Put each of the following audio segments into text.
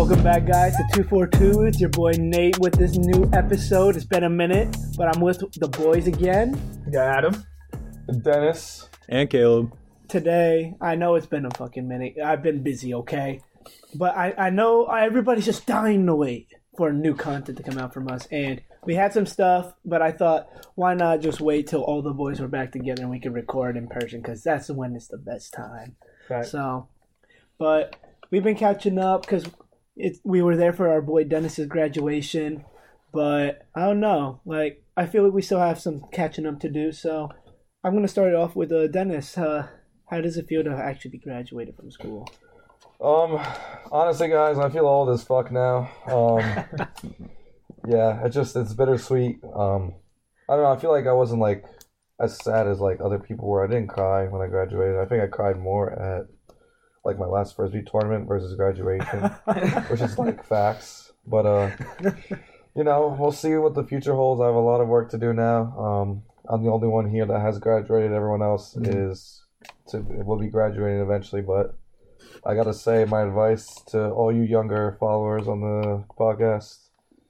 Welcome back, guys, to 242. It's your boy Nate with this new episode. It's been a minute, but I'm with the boys again. We got Adam, Dennis, and Caleb. Today, I know it's been a fucking minute. I've been busy, okay? But I know everybody's just dying to wait for new content to come out from us. And we had some stuff, but I thought, why not just wait till all the boys were back together and we could record in person, because that's when it's the best time. Right. So, but we've been catching up because we were there for our boy Dennis's graduation, but I don't know. Like, I feel like we still have some catching up to do. So I'm gonna start it off with Dennis. How does it feel to actually be graduated from school? Honestly, guys, I feel old as fuck now. Yeah, it's bittersweet. I don't know. I feel like I wasn't like as sad as like other people were. I didn't cry when I graduated. I think I cried more at like my last Frisbee tournament versus graduation, which is like facts. But you know, we'll see what the future holds. I have a lot of work to do now. I'm the only one here that has graduated. Everyone else will be graduating eventually. But I gotta say, my advice to all you younger followers on the podcast: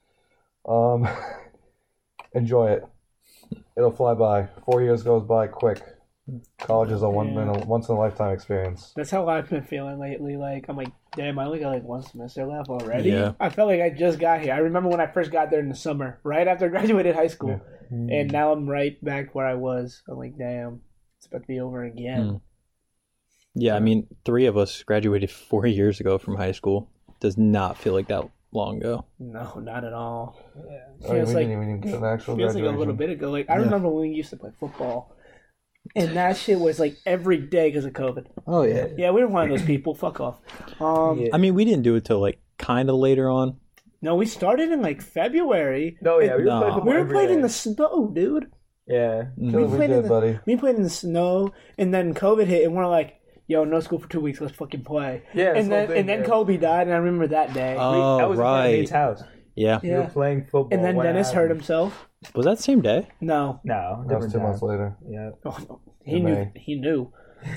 enjoy it. It'll fly by. 4 years goes by quick. College is a once in a lifetime experience. That's how I've been feeling lately. Like, I'm like, damn, I only got like one semester left already. Yeah. I felt like I just got here. I remember when I first got there in the summer, right after I graduated high school. Yeah. And now I'm right back where I was. I'm like, damn, it's about to be over again. Yeah, I mean, 3 of us graduated 4 years ago from high school. Does not feel like that long ago. No, not at all. We didn't even get an actual Feels like graduation. a little bit ago. Like, I remember when we used to play football. And that shit was like every day because of COVID. Oh, yeah. Yeah, we were one of those people. Fuck off. I mean, we didn't do it till like kind of later on. No, we started in like February. No, yeah, we were No. playing football We were every playing in day. the snow, dude. Yeah. We played in did, the- buddy. We played in the snow, and then COVID hit, and we're like, "Yo, no school for 2 weeks. Let's fucking play." Yeah, and then Kobe died, and I remember that day. Oh, that was in right. Nate's house. Yeah. We were playing football. And then when it Dennis hurt happened. himself. Was that the same day? No, No, That was different 2 months time. later. Yeah. oh, no. He In knew. May. He knew.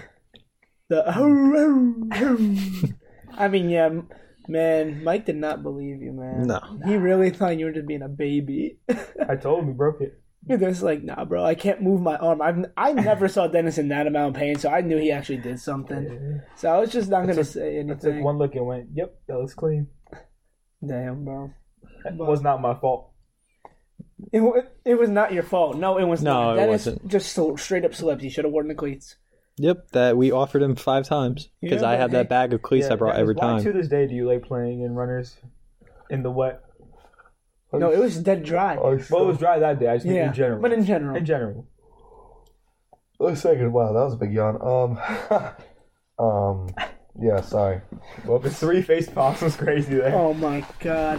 I mean, yeah, man. Mike did not believe you, man. No. He really thought you were just being a baby. I told him he broke it. Dennis like, nah, bro, I can't move my arm. I never saw Dennis in that amount of pain, so I knew he actually did something. So I was just not gonna say I anything. took one look and went, "Yep, that looks clean." Damn, bro. That was not my fault. It was not your fault. No, it was No, not. it Dennis wasn't. just straight up slipped. He should have worn the cleats. Yep, that we offered him 5 times because Yeah, I but have hey- that bag of cleats I brought Dennis, every why time. to this day do you like playing in runners in the wet? No, it was dead dry. Well, it was dry that day. I just mean Yeah, in general. but in general. In general. Wait a second. Wow, that was a big yawn. Yeah, sorry. Well, the 3 face pops was crazy there. Oh my god.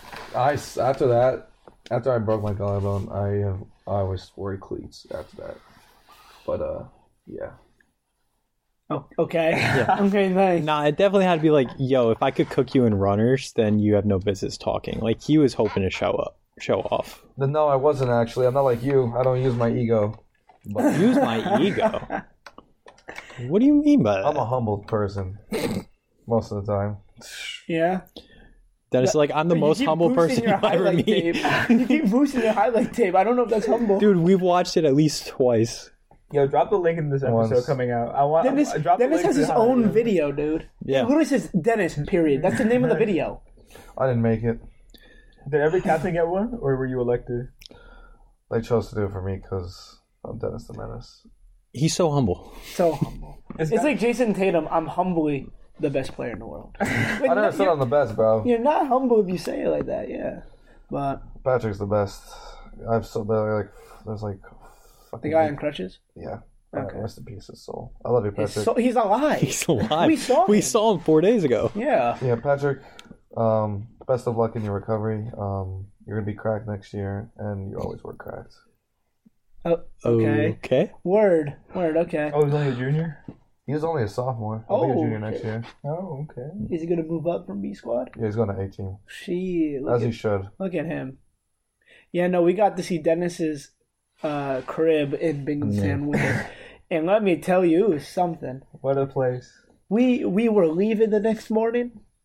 After I broke my collarbone, I always wore cleats after that. But yeah. Oh, okay. Okay, thanks. Nah, it definitely had to be like, yo, if I could cook you in runners, then you have no business talking. Like, he was hoping to show off. No, I wasn't actually. I'm not like you. I don't use my ego. But Use my ego. What do you mean by that? I'm a humble person most of the time. Yeah. Dennis is like, I'm the You most keep humble boosting person your you ever highlight meet. tape. You keep boosting your highlight tape. I don't know if that's humble. Dude, we've watched it at least twice. Yo, drop the link in this episode Once. coming out. Dennis drop the link has to his the own highlight. video, dude. Yeah. It literally says Dennis, period. That's the name of the video. I didn't make it. Did every captain get one, or were you elected? They chose to do it for me because I'm Dennis the Menace. He's so humble. So humble. It's like Jason Tatum. I'm humbly the best player in the world. I never said I'm the best, bro. You're not humble if you say it like that, yeah. But Patrick's the best. There's like the guy on crutches? Yeah. Okay. Rest in peace, his soul. I love you, Patrick. He's alive. He's alive. We We saw saw him 4 days ago. Yeah. Yeah, Patrick. Best of luck in your recovery. You're gonna be cracked next year, and you always were cracked. Oh, okay. Okay. Word. Okay. Oh, he's only a junior? He was only a sophomore. He'll be a junior next year. Oh, okay. Is he gonna move up from B squad? Yeah, he's going to 18. Look As he should. at him. Yeah, no, we got to see Dennis's crib in Binghamton with us. And let me tell you, it was something. What a place. We were leaving the next morning,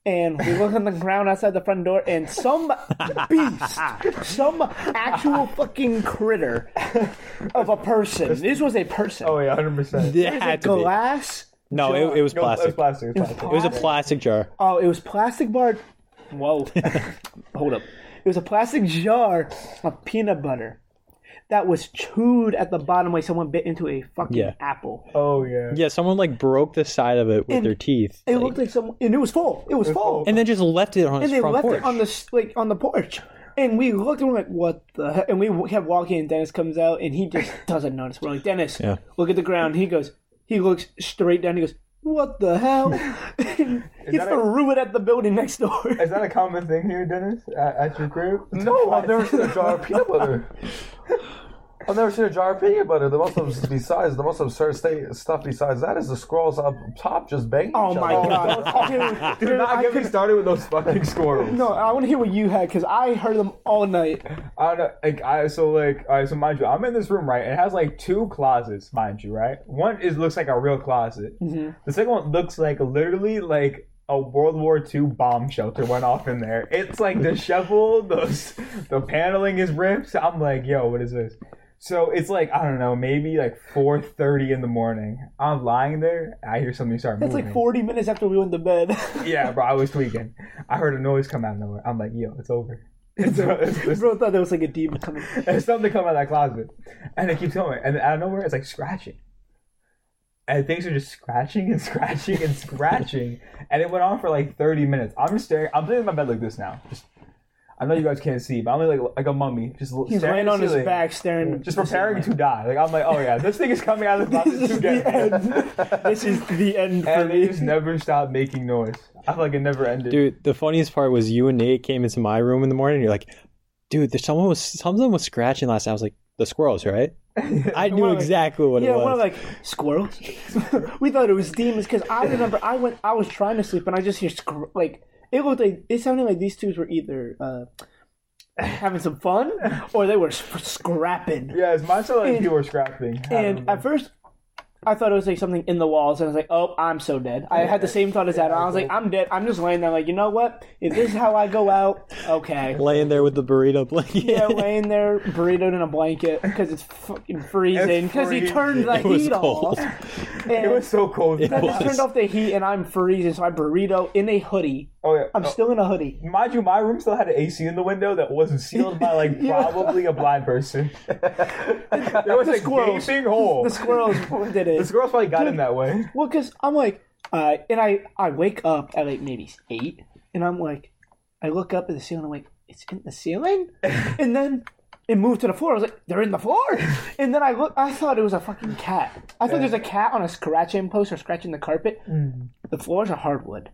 And we look on the ground outside the front door, and some beast, some actual fucking critter of a person. This was a person. Oh yeah, 100%. It It had was a to be. glass. No, jar. it was No, plastic. It was plastic. It was plastic. It was a plastic jar. Oh, it was plastic bar. Whoa. Hold up. It was a plastic jar of peanut butter that was chewed at the bottom like someone bit into a fucking apple. Oh yeah. Yeah, someone like broke the side of it with And their teeth. It like- looked like someone, and it was full. It was full. and then just left it on And his they front left porch. it on the porch. And we looked and we're like, what the heck? And we kept walking, and Dennis comes out, and he just doesn't notice. We're like, Dennis, Yeah. look at the ground. He looks straight down. He goes, what the hell? And he that threw it at the building next door. Is that a common thing here, Dennis, at your crib? No, I've never seen a jar of peanut butter. I've never seen a jar of peanut butter. The most absurd stuff besides that is the squirrels up top just banging Oh each my other. god. Do not get me started with those fucking squirrels. No, I want to hear what you had, because I heard them all night. I don't know. So mind you, I'm in this room, right? And it has like 2 closets, mind you, right? One looks like a real closet. Mm-hmm. The second one looks like literally like a World War II bomb shelter went off in there. It's like disheveled. The paneling is ripped. I'm like, yo, what is this? So it's like, I don't know, maybe like 4:30 in the morning. I'm lying there. I hear something start That's moving. like 40 minutes after we went to bed. Yeah, bro, I was tweaking. I heard a noise come out of nowhere. I'm like, yo, it's over. It's Bro thought there was like a demon coming. There's something coming out of that closet. And it keeps going. And out of nowhere, it's like scratching. And things are just scratching and scratching and scratching. And it went on for like 30 minutes. I'm just staring. I'm sitting in my bed like this now. I know you guys can't see, but I'm like a mummy. Just He's staring laying at on the his ceiling, back, staring. just preparing to die. Like, I'm like, oh yeah, this thing is coming out of the closet This to is get the me. end. This is the end for And they me. just never stopped making noise. I feel like it never ended. Dude, the funniest part was you and Nate came into my room in the morning. And you're like, dude, something was scratching last night. I was like, the squirrels, right? I knew We're like- exactly what it Yeah, was. we're like squirrels. We thought it was demons because I remember I was trying to sleep and I just hear it sounded like these two were either having some fun or they were scrapping. Yeah, it's mine sounded like And- people were scrapping. I don't And know. at first, I thought it was like something in the walls, and I was like, "Oh, I'm so dead." I had the same thought as Adam. I was like, "I'm dead." I'm just laying there, like, you know what? If this is how I go out, okay. laying there with the burrito blanket. Yeah, laying there, burritoed in a blanket because it's fucking freezing. Because he turned the It was heat cold. off. It And was so cold. It then was. I turned off the heat, and I'm freezing. So I burrito in a hoodie. Oh yeah. I'm still in a hoodie. Mind you, my room still had an AC in the window that wasn't sealed by like Yeah. probably a blind person. There was The a squirrels. gaping hole. The squirrels did it. The squirrels probably got in that way. Well, because I'm like, and I wake up at like maybe 8, and I'm like, I look up at the ceiling, I'm like, it's in the ceiling? And then it moved to the floor. I was like, they're in the floor? And then I thought it was a fucking cat. I thought there's a cat on a scratching post or scratching the carpet. The floors are hardwood.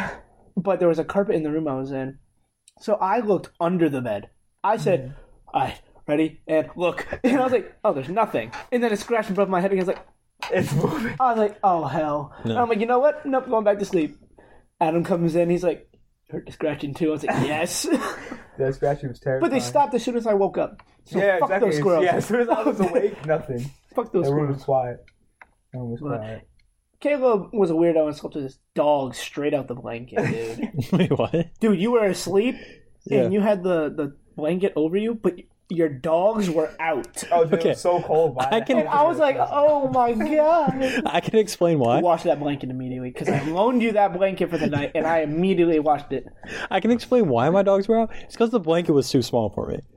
But there was a carpet in the room I was in. So I looked under the bed. I said, all right, ready? And look. And I was like, oh, there's nothing. And then it scratched above my head and I was like, It's moving. I was like, oh, hell. No. And I'm like, you know what? Nope, going back to sleep. Adam comes in. He's like, hurt the scratching too. I was like, yes. That scratching was terrible. But they stopped as soon as I woke up. So Yeah, fuck exactly. those squirrels. Yeah, as soon as I was awake, nothing. Fuck those Everyone squirrels. was quiet. Everyone was But- quiet. Caleb was a weirdo and slept with his dog straight out the blanket, dude. Wait, what? Dude, you were asleep Yeah. and you had the blanket over you, but your dogs were out. Oh, dude, Okay. it was so cold. I can- And I was like, oh my god. I can explain why. Wash that blanket immediately because I loaned you that blanket for the night and I immediately washed it. I can explain why my dogs were out. It's because the blanket was too small for me.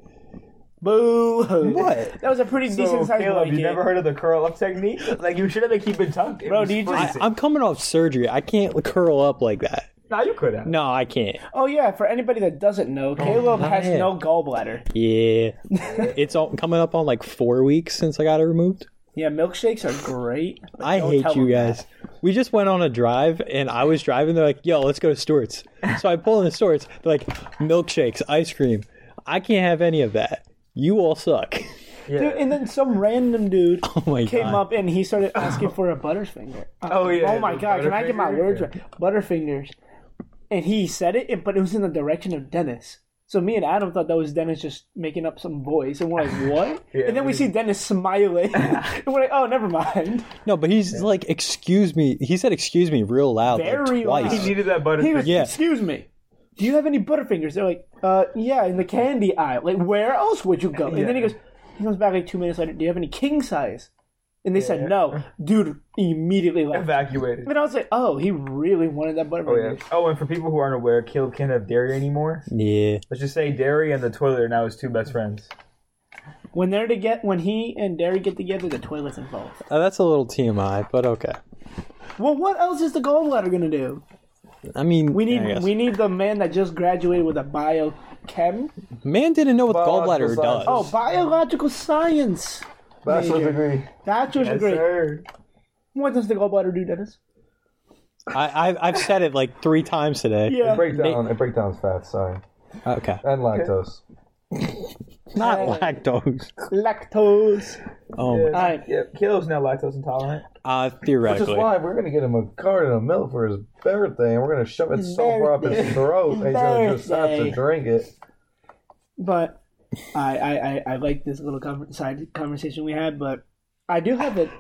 Boo! What? That was a pretty So, decent sized Caleb, blanket. you never heard of the curl up technique? Like, you should have been keeping tucked. It Bro, was do you just- freezing. I'm coming off surgery. I can't curl up like that. Nah, you could have. No, I can't. Oh yeah, for anybody that doesn't know, Caleb has yeah. no gallbladder. Yeah. It's all, coming up on like 4 weeks since I got it removed. Yeah, milkshakes are great. but I don't hate tell you them guys. We just went on a drive, and I was driving. They're like, yo, let's go to Stewart's. So I pull into Stewart's. They're like, milkshakes, ice cream. I can't have any of that. You all suck. Yeah. Dude, and then some random dude Oh my came God. up and he started asking for a Butterfinger. Oh, yeah, Oh my the god, can I get my Butterfinger? words right? Butterfingers. And he said it, but it was in the direction of Dennis. So me and Adam thought that was Dennis just making up some voice, and we're like, "What?" Yeah, and then we see Dennis smiling, and we're like, "Oh, never mind." No, but he's like, excuse me. He said, excuse me, real loud, Very like twice. loud. He needed that butter. He was, Yeah. "Excuse me, do you have any Butterfingers?" They're like, yeah, in the candy aisle." Like, where else would you go? And then he comes back like 2 minutes later. "Do you have any king size?" And they said no. Dude immediately left. Evacuated. And I was like, "Oh, he really wanted that Oh Butterfingers." yeah. Oh, and for people who aren't aware, Caleb can't have dairy anymore. Yeah. Let's just say dairy and the toilet are now his two best friends. When he and Derry get together, the toilet's involved. That's a little TMI, but okay. Well, what else is the gallbladder gonna do? I mean, We I guess. need the man that just graduated with a biochem. Man didn't know what Biological gallbladder does. sciences. Oh, biological science. Bachelor's Major. degree. Bachelor's Yes, degree. sir. What does the gallbladder do, Dennis? I've said it like 3 times today. Yeah. It breaks down fat, sorry. Okay. And lactose. Not Uh, lactose. Lactose. Oh, Yeah, my. Alright. yeah, Caleb's now lactose intolerant. Which is Theoretically. why we're going to get him a carton of milk for his birthday, and we're going to shove it so far up his throat, and he's going to just have to Birthday. drink it. But I like this little side conversation we had, but I do have it.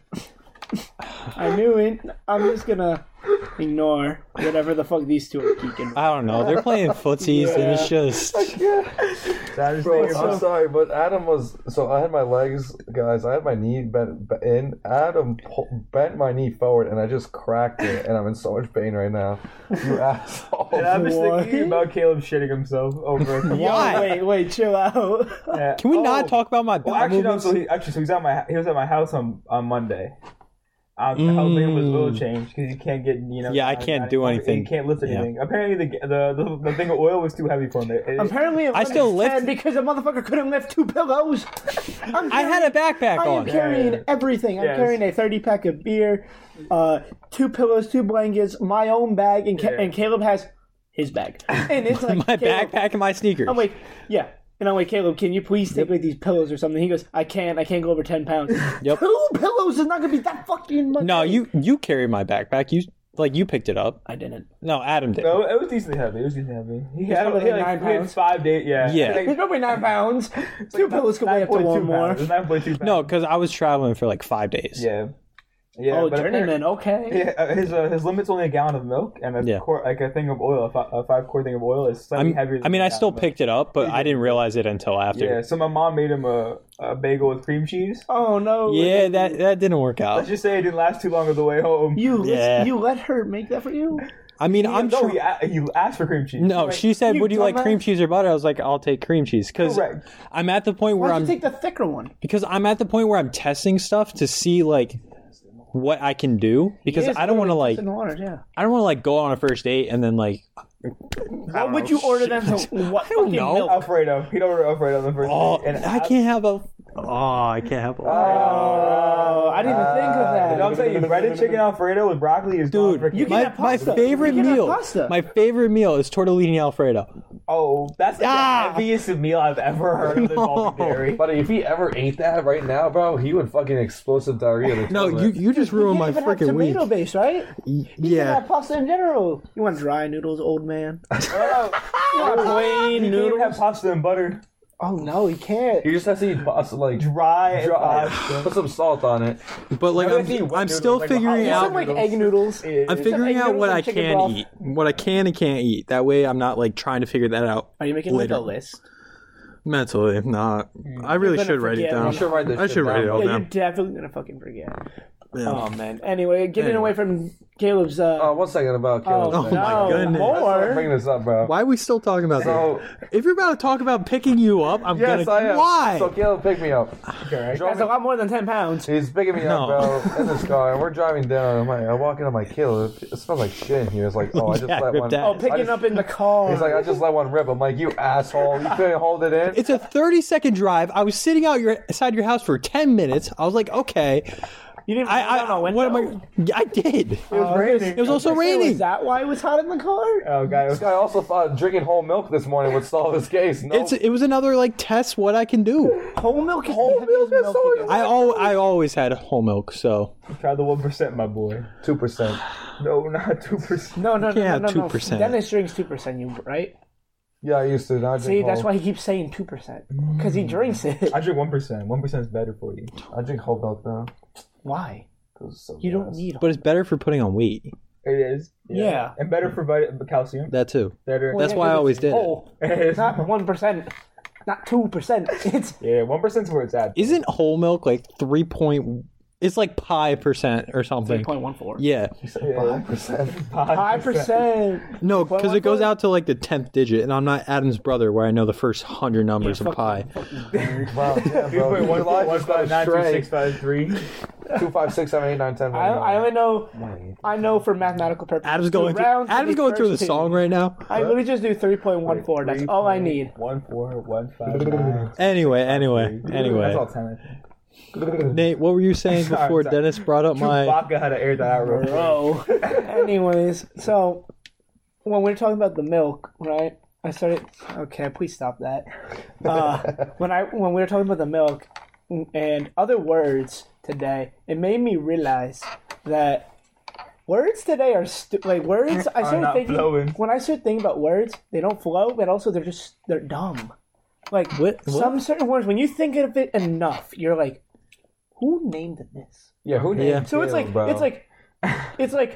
I knew it. I'm just gonna ignore whatever the fuck these two are geeking. I don't know. They're playing footsies, and it's just. Saddest Bro, thing I'm about- sorry, but Adam was... So I had my legs, guys, I had my knee bent in. Adam bent my knee forward, and I just cracked it, and I'm in so much pain right now. You asshole. And I'm just What? thinking about Caleb shitting himself over. Why? Wait, chill out. Yeah. Can we not Oh, talk about my Well, bowel actually, no. movements? So he was at my house on Monday. Helping him with oil change because he can't get Yeah, I can't do anything. He can't lift Yeah. anything. Apparently, the thing of oil was too heavy for him. Apparently, I still lift- lift because the motherfucker couldn't lift 2 pillows. I had a backpack I am on. carrying Yeah. everything. I'm Yes. carrying a 30-pack of beer, 2 pillows, 2 blankets, my own bag, and and Caleb has his bag. And it's like My Caleb, backpack and my sneakers. I'm like, yeah. And I'm like, "Caleb, can you please take like these pillows or something?" He goes, I can't go over 10 pounds. Yep. 2 pillows is not gonna be that fucking much. No, you carried my backpack. You picked it up. I didn't. No, Adam did. No, it was decently heavy. He had probably like 9 he had pounds. 5 days. Yeah. Yeah. It's probably 9 pounds. 2 pillows could weigh up to 9.2 1 more. pounds. It was 9.2 pounds. No, because I was traveling for like 5 days. Yeah. Yeah. Oh, but journeyman, okay. Yeah, his limit's only a gallon of milk and a Yeah. quart, like a thing of oil, a 5-quart thing of oil is slightly heavier. I mean, I a still gallon of picked it up, but I didn't realize it until after. milk. Yeah, so my mom made him a bagel with cream cheese. Oh no. Yeah, that didn't work out. Let's just say it didn't last too long on the way home. You Yeah. you let her make that for you? I mean, I'm no, sure. he asked for cream cheese. No, Right. she said, You "Would you like dumbass. cream cheese or butter?" I was like, "I'll take cream cheese," because Correct. I'm at the point where Why'd I'm you take the thicker one? I'm testing stuff to see like what I can do because Yes, I don't want to like in the water, yeah. I don't want to like go on a first date and then like What would you order them to? What don't fucking know. milk? Alfredo. He'd order Alfredo on the first oh date. And I can't have a I can't have a Oh, I didn't even think of You know that. what I'm saying? Breaded chicken Alfredo with broccoli is Dude, gone for you can my, have my pasta. favorite You can have meal pasta. my favorite meal is tortellini Alfredo. Oh, that's like Ah! the heaviest meal I've ever heard of involving dairy. Buddy, if he ever ate that right now, bro, he would fucking explosive diarrhea. to No, toilet. you just ruined my You can even have freaking week. tomato base, right? You can Yeah. have pasta in general. You want dry noodles, old man? Oh, You want plain you can't even have noodles? pasta and butter. Oh no, he can't. He just has to eat pasta, like, Dry and dry. pasta. Put some salt on it. But like Never seen wet I'm noodles, still like figuring You hot some out like noodles. egg noodles. I'm figuring egg out what noodles I and chicken can broth. eat. What I can and can't eat. That way I'm not like trying to figure that out Are you making later. like a list? Mentally. Not. I really gonna should write it forget. down. You should write this I shit should write it down. all Yeah, you're down. definitely gonna fucking forget. Yeah. Oh man. Anyway, getting Anyway. away from Caleb's. One second about Caleb. Oh, my goodness. More. Bring this up, bro. Why are we still talking about So, that? If you're about to talk about picking you up, I'm yes, gonna. I am. Why? So Caleb picked me up. Okay. That's a lot more than 10 pounds. He's picking me up, No. bro, in this car, and we're driving down. I walk in, I'm like, Caleb, it smells like shit in here. It's like, oh, I just Yeah, let ripped one. out. Oh, picking up in the car. He's like, I just let one rip. I'm like, you asshole. You couldn't hold it in. It's a 30-second drive. I was sitting outside your house for 10 minutes. I was like, okay. You didn't. What am I? Yeah, I did. It was raining. It was also Was raining. that why it was hot in the car? Oh, God. This guy also thought drinking whole milk this morning would solve his case. No. It was another like test what I can do. Whole milk is Whole the milk heaviest is so you can- I always had whole milk, so Try the 1%, my boy. 2%. No, not 2%. No, can't have 2%. Dennis drinks 2%, you right? Yeah, I used to. Now I drink See, that's whole. why he keeps saying 2%. Because he drinks it. I drink 1%. 1% is better for you. I drink whole milk now. Why? 'Cause it's so You don't gas. need But it's better for putting on weight. It is. Yeah. And better for calcium. That too. Better. That's why I always did it. Oh, It not 1%. Not 2%. It's Yeah, 1% is where it's at. Isn't whole milk like 3 point? It's like pi percent or something. 3.14. Yeah. You said 5%. 5%. No, because it goes 3.14? out to like the 10th digit, and I'm not Adam's brother where I know the first 100 numbers of pi. Wow, damn, bro. Your life is going astray. 3.1592653. 2, 5, 6, 7, 8, 9, 10. I only know. I know for mathematical purposes. Adam's going through, round to Adam's going through the first song two. right now. I literally just do 3.14. That's all I need. 14159. Anyway. That's all 10. Nate, what were you saying before Sorry. Dennis brought up my? Chewbacca had to air that out real quick. Bro. Anyways, so when we were talking about the milk, right? I started. Okay, please stop that. When we were talking about the milk and other words today, it made me realize that words today are like words. I Are started not thinking flowing. when I started thinking about words, they don't flow, but also they're dumb. Like What? some certain words, when you think of it enough, you're like, who named this? Yeah, who named Yeah. So it's Caleb, like bro? it's like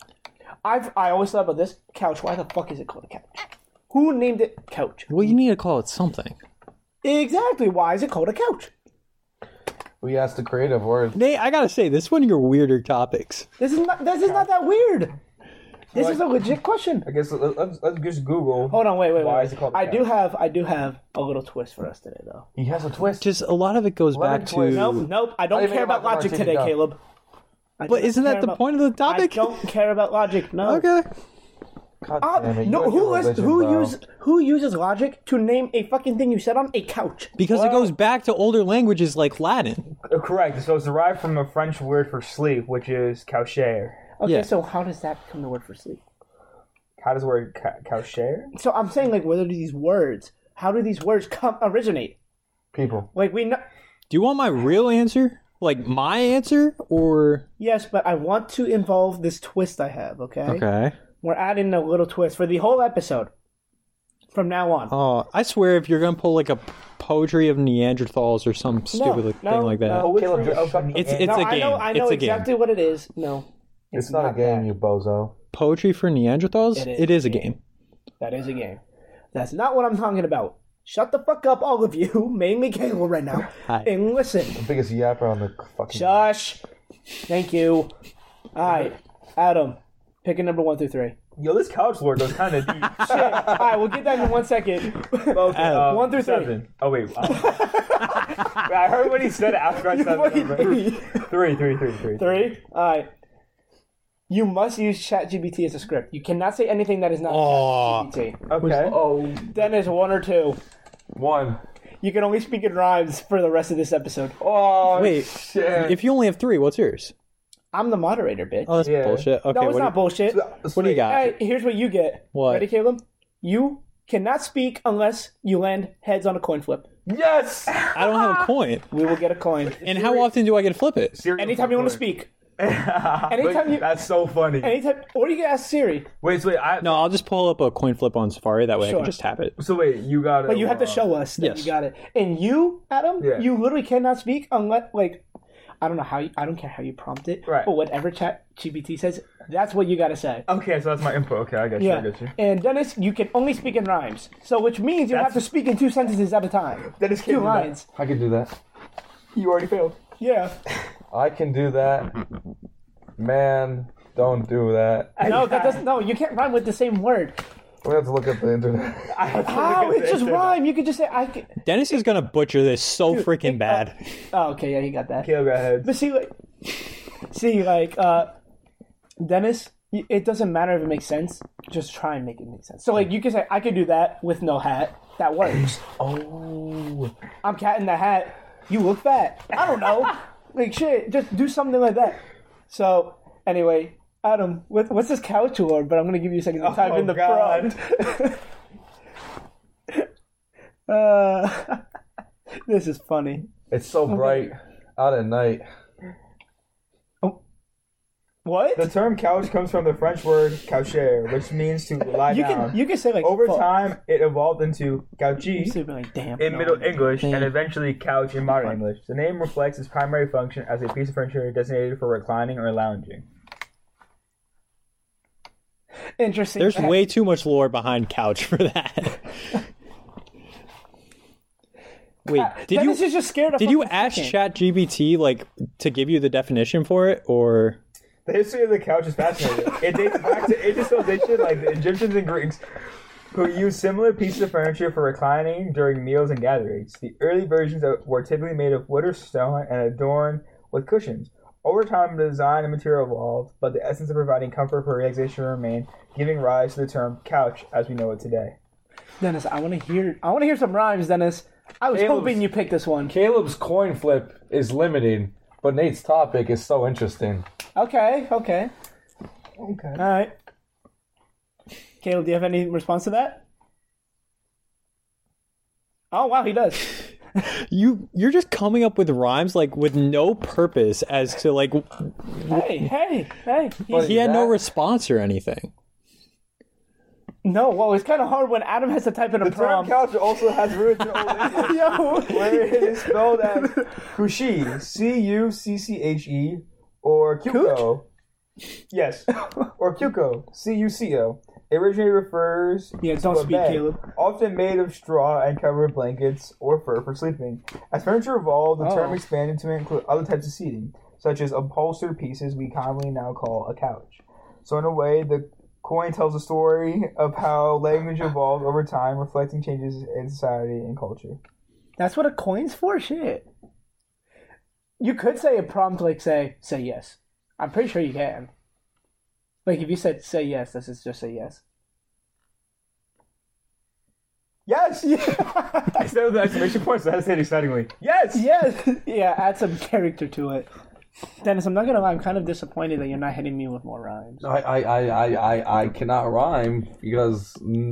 I always thought about this couch. Why the fuck is it called a couch? Who named it couch? Well, you need to call it something. Exactly. Why is it called a couch? We asked the creative word. Nate, I gotta say, this is one of your weirder topics. This is not that weird. This is a legit question. I guess let's just Google. Hold on, wait. Why is it called a I do couch? have a little twist for us today, though. He has a twist. Just a lot of it goes Lemon back twist. to. Nope. I don't even care about about the logic martini today, cup. Caleb. I But don't isn't care that the about- point of the topic? I don't care about logic. No. Okay. God damn it. You No. and your religion, bro. Who uses logic to name a fucking thing you said on a couch? Because it goes back to older languages like Latin. Correct. So it's derived from a French word for sleep, which is coucher. Okay, Yeah. so how does that become the word for sleep? How does the word coucher? So I'm saying, like, whether these words, how do these words originate? People. Like, we know. Do you want my real answer? Like my answer? Or. Yes, but I want to involve this twist I have, okay? Okay. We're adding a little twist for the whole episode. From now on. Oh, I swear if you're going to pull like a poetry of Neanderthals or some stupid thing like that. no. Caleb, just shut the- It's No, a game. I know It's a exactly game. what it is. No. It's not a game, that. you bozo. Poetry for Neanderthals? It is a a game. game. That is a game. That's not what I'm talking about. Shut the fuck up, all of you, mainly Caleb right now, Hi. and listen. Biggest yapper on the fucking. Shush. Thank you. Alright, Adam, pick a number 1 through 3. Yo, this couch lore goes kind of deep. Shit. Alright, we'll get that in 1 second. Okay, Adam. 1 through 3. 7. Oh wait. I heard what he said after I said fucking that. idiot. Three. 3? Alright. You must use ChatGPT as a script. You cannot say anything that is not Aw. ChatGPT. Okay. Oh, Dennis, 1 or 2. 1. You can only speak in rhymes for the rest of this episode. Oh, Wait, shit. if you only have 3, what's yours? I'm the moderator, bitch. Oh, that's Yeah. bullshit. Okay, no, it's what, not bullshit. what do you got? Hey, here's what you get. What? Ready, Caleb? You cannot speak unless you land heads on a coin flip. Yes! I don't have a coin. We will get a coin. And how often do I get to flip it? Anytime you want to speak. Anytime you... That's so funny. Anytime... Or you can ask Siri. Wait, so wait. No, I'll just pull up a coin flip on Safari. That way I Sure. can just tap it. So wait, you got it. But you have to show us that yes. you got it. And you, Adam, Yeah. you literally cannot speak unless, like... I don't know how you... I don't care how you prompt it. Right. But whatever ChatGPT says, that's what you got to say. Okay, so that's my input. Okay, I got you. I Yeah. got you. And Dennis, you can only speak in rhymes. So which means you have to speak in 2 sentences at a time. Dennis can't 2 do that. lines. I can do that. You already failed. Yeah. I can do that. Man, don't do that. No, that doesn't. No, you can't rhyme with the same word. We have to look at the internet. I have to How? look at It's just this. rhyme. You could just say I. Can... Dennis is gonna butcher this so freaking bad. Oh, okay, yeah, he got that. Caleb got ahead. But see, Dennis, it doesn't matter if it makes sense. Just try and make it make sense. So, like, you can say I could do that with no hat. That works. Oh. I'm cat in the hat. You look fat. I don't know. Like shit. Just do something like that. So anyway, Adam, what's this couch lord? But I'm gonna give you a second to type in the God. prompt. This is funny. It's so bright out at night. What? The term couch comes from the French word coucher, which means to lie down. You can say like Over fuck. time, it evolved into couchy You should be like, damn. in no. Middle English and eventually couch in modern English. The name reflects its primary function as a piece of furniture designated for reclining or lounging. Interesting. There's way too much lore behind couch for that. Wait, Dennis is just scared of did you fucking ask thinking. ChatGPT like to give you the definition for it, or The history of the couch is fascinating. It dates back to ancient civilization like the Egyptians and Greeks, who used similar pieces of furniture for reclining during meals and gatherings. The early versions were typically made of wood or stone and adorned with cushions. Over time, the design and material evolved, but the essence of providing comfort for relaxation remained, giving rise to the term couch as we know it today. Dennis, I want to hear some rhymes, Dennis. I was Caleb's- hoping you picked this one. Caleb's coin flip is limited, but Nate's topic is so interesting. Okay. Okay. All right. Caleb, do you have any response to that? Oh, wow, he does. you're just coming up with rhymes like with no purpose as to like Hey. he had no that- response or anything. No, well, it's kind of hard when Adam has to type in a The term prompt. couch also has roots in Old English, Yo. where it is spelled as couchi, C-U-C-C-H-E, or cuco. Yes, or cuco, C-U-C-O. It originally refers Yeah, to don't a speak, bed, Caleb. often made of straw and covered with blankets or fur for sleeping. As furniture evolved, the term Oh. expanded to include other types of seating, such as upholstered pieces we commonly now call a couch. So in a way, the coin tells a story of how language evolved over time, reflecting changes in society and culture. That's what a coin's for? Shit. You could say a prompt like, say yes. I'm pretty sure you can. Like, if you said say yes, this is just say yes. Yes! Instead of the exclamation point, so I said excitingly. Yes! Yes! Yeah, add some character to it. Dennis, I'm not gonna lie, I'm kind of disappointed that you're not hitting me with more rhymes. I cannot rhime because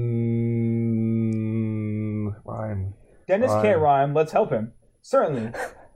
rhyme. Dennis can't rhyme. Let's help him. Certainly.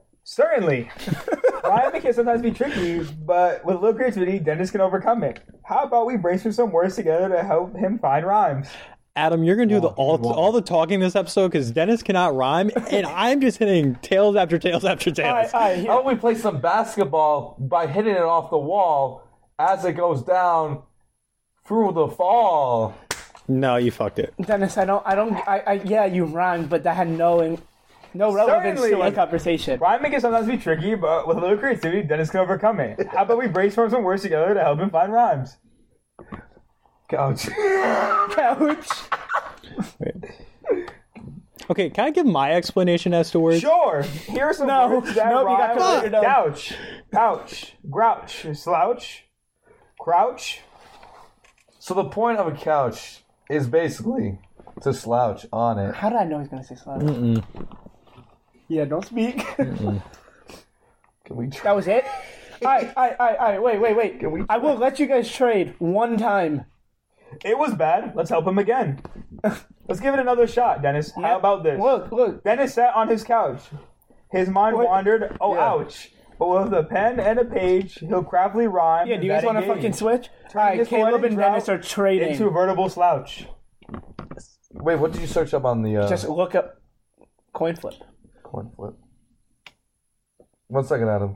Rhyming can sometimes be tricky, but with a little creativity, Dennis can overcome it. How about we brainstorm some words together to help him find rhymes? Adam, you're gonna do all the talking this episode because Dennis cannot rhyme, and I'm just hitting tails after tails after tails. All right, here. How about we play some basketball by hitting it off the wall as it goes down through the fall? No, you fucked it. Dennis, yeah, you rhymed, but that had no relevance to Certainly. our conversation. Rhyming can sometimes be tricky, but with a little creativity, Dennis can overcome it. How about we brainstorm some words together to help him find rhymes? Couch. Couch. Okay, can I give my explanation as to words? Sure. Here are some No, words that no, you got rhyme to with wait it up. couch, pouch, grouch, slouch, crouch. So the point of a couch is basically to slouch on it. How did I know he was gonna say slouch? Yeah, don't speak. Can we try? That was it? Alright, wait. I will let you guys trade one time. It was bad. Let's help him again. Let's give it another shot, Dennis. How about this? Look. Dennis sat on his couch. His mind Wait. wandered. Oh, Yeah. ouch. But with a pen and a page, he'll craftily rhyme. Yeah, do you guys want to fucking switch? Alright, this Caleb poetic and Dennis are drought trading. into a veritable slouch. Wait, what did you search up on the Just look up coin flip. coin flip? 1 second, Adam.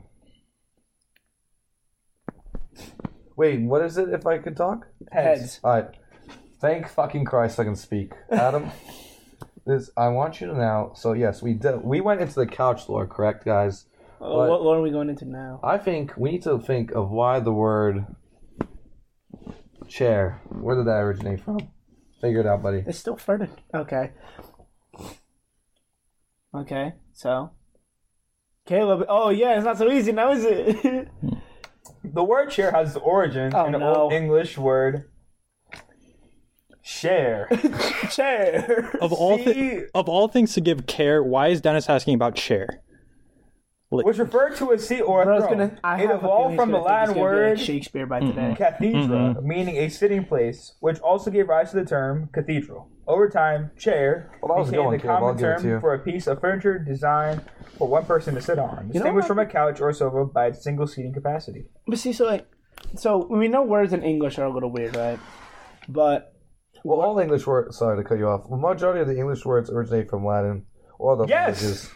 Wait, what is it if I could talk? Heads. Alright. Thank fucking Christ I can speak. Adam, I want you to now, so yes, we went into the couch lore, correct, guys? What are we going into now? I think we need to think of why the word chair, where did that originate from? Figure it out, buddy. It's still further. Okay, so Caleb. Oh yeah, it's not so easy now, is it? The word chair has its origin Oh, in an no. Old English word, share. Chair. Of all things to give care, why is Dennis asking about chair? Which referred to a seat or a Bro, throne. it It evolved from the Latin word Shakespeare by today. cathedra, meaning a sitting place, which also gave rise to the term cathedral. Over time, chair Well, that was a good became one, the Caleb. I'll common give it to you. term for a piece of furniture designed for one person to sit on, distinguished what? from a couch or sofa by its single seating capacity. But see, so like, So we know words in English are a little weird, right? But Well, all English words. Sorry to cut you off. The majority of the English words originate from Latin or other languages.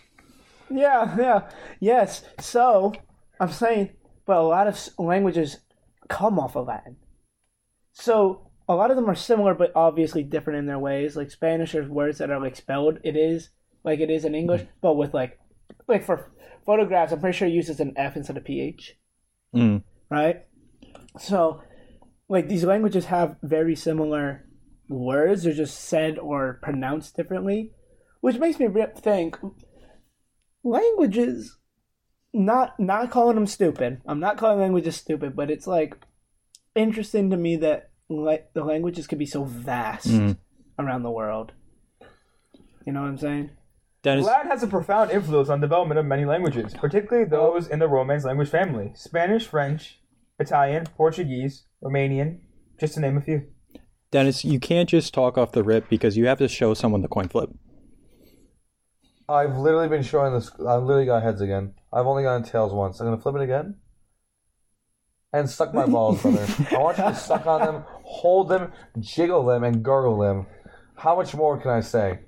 yes. So I'm saying, but a lot of languages come off of Latin. So a lot of them are similar, but obviously different in their ways. Like Spanish, there's words that are like spelled. It is in English, but with like for photographs, I'm pretty sure it uses an F instead of PH. Right? So, like, these languages have very similar words. They're just said or pronounced differently, which makes me think languages, not calling them stupid. I'm not calling languages stupid, but it's, like, interesting to me that the languages could be so vast around the world. You know what I'm saying? Dennis, Latin has a profound influence on the development of many languages, particularly those in the Romance language family. Spanish, French, Italian, Portuguese, Romanian, just to name a few. Dennis, you can't just talk off the rip because you have to show someone the coin flip. I've literally been showing this. I've literally got heads again. I've only gotten tails once. I'm going to flip it again. And suck my balls, brother. I want you to suck on them, hold them, jiggle them, and gurgle them. How much more can I say?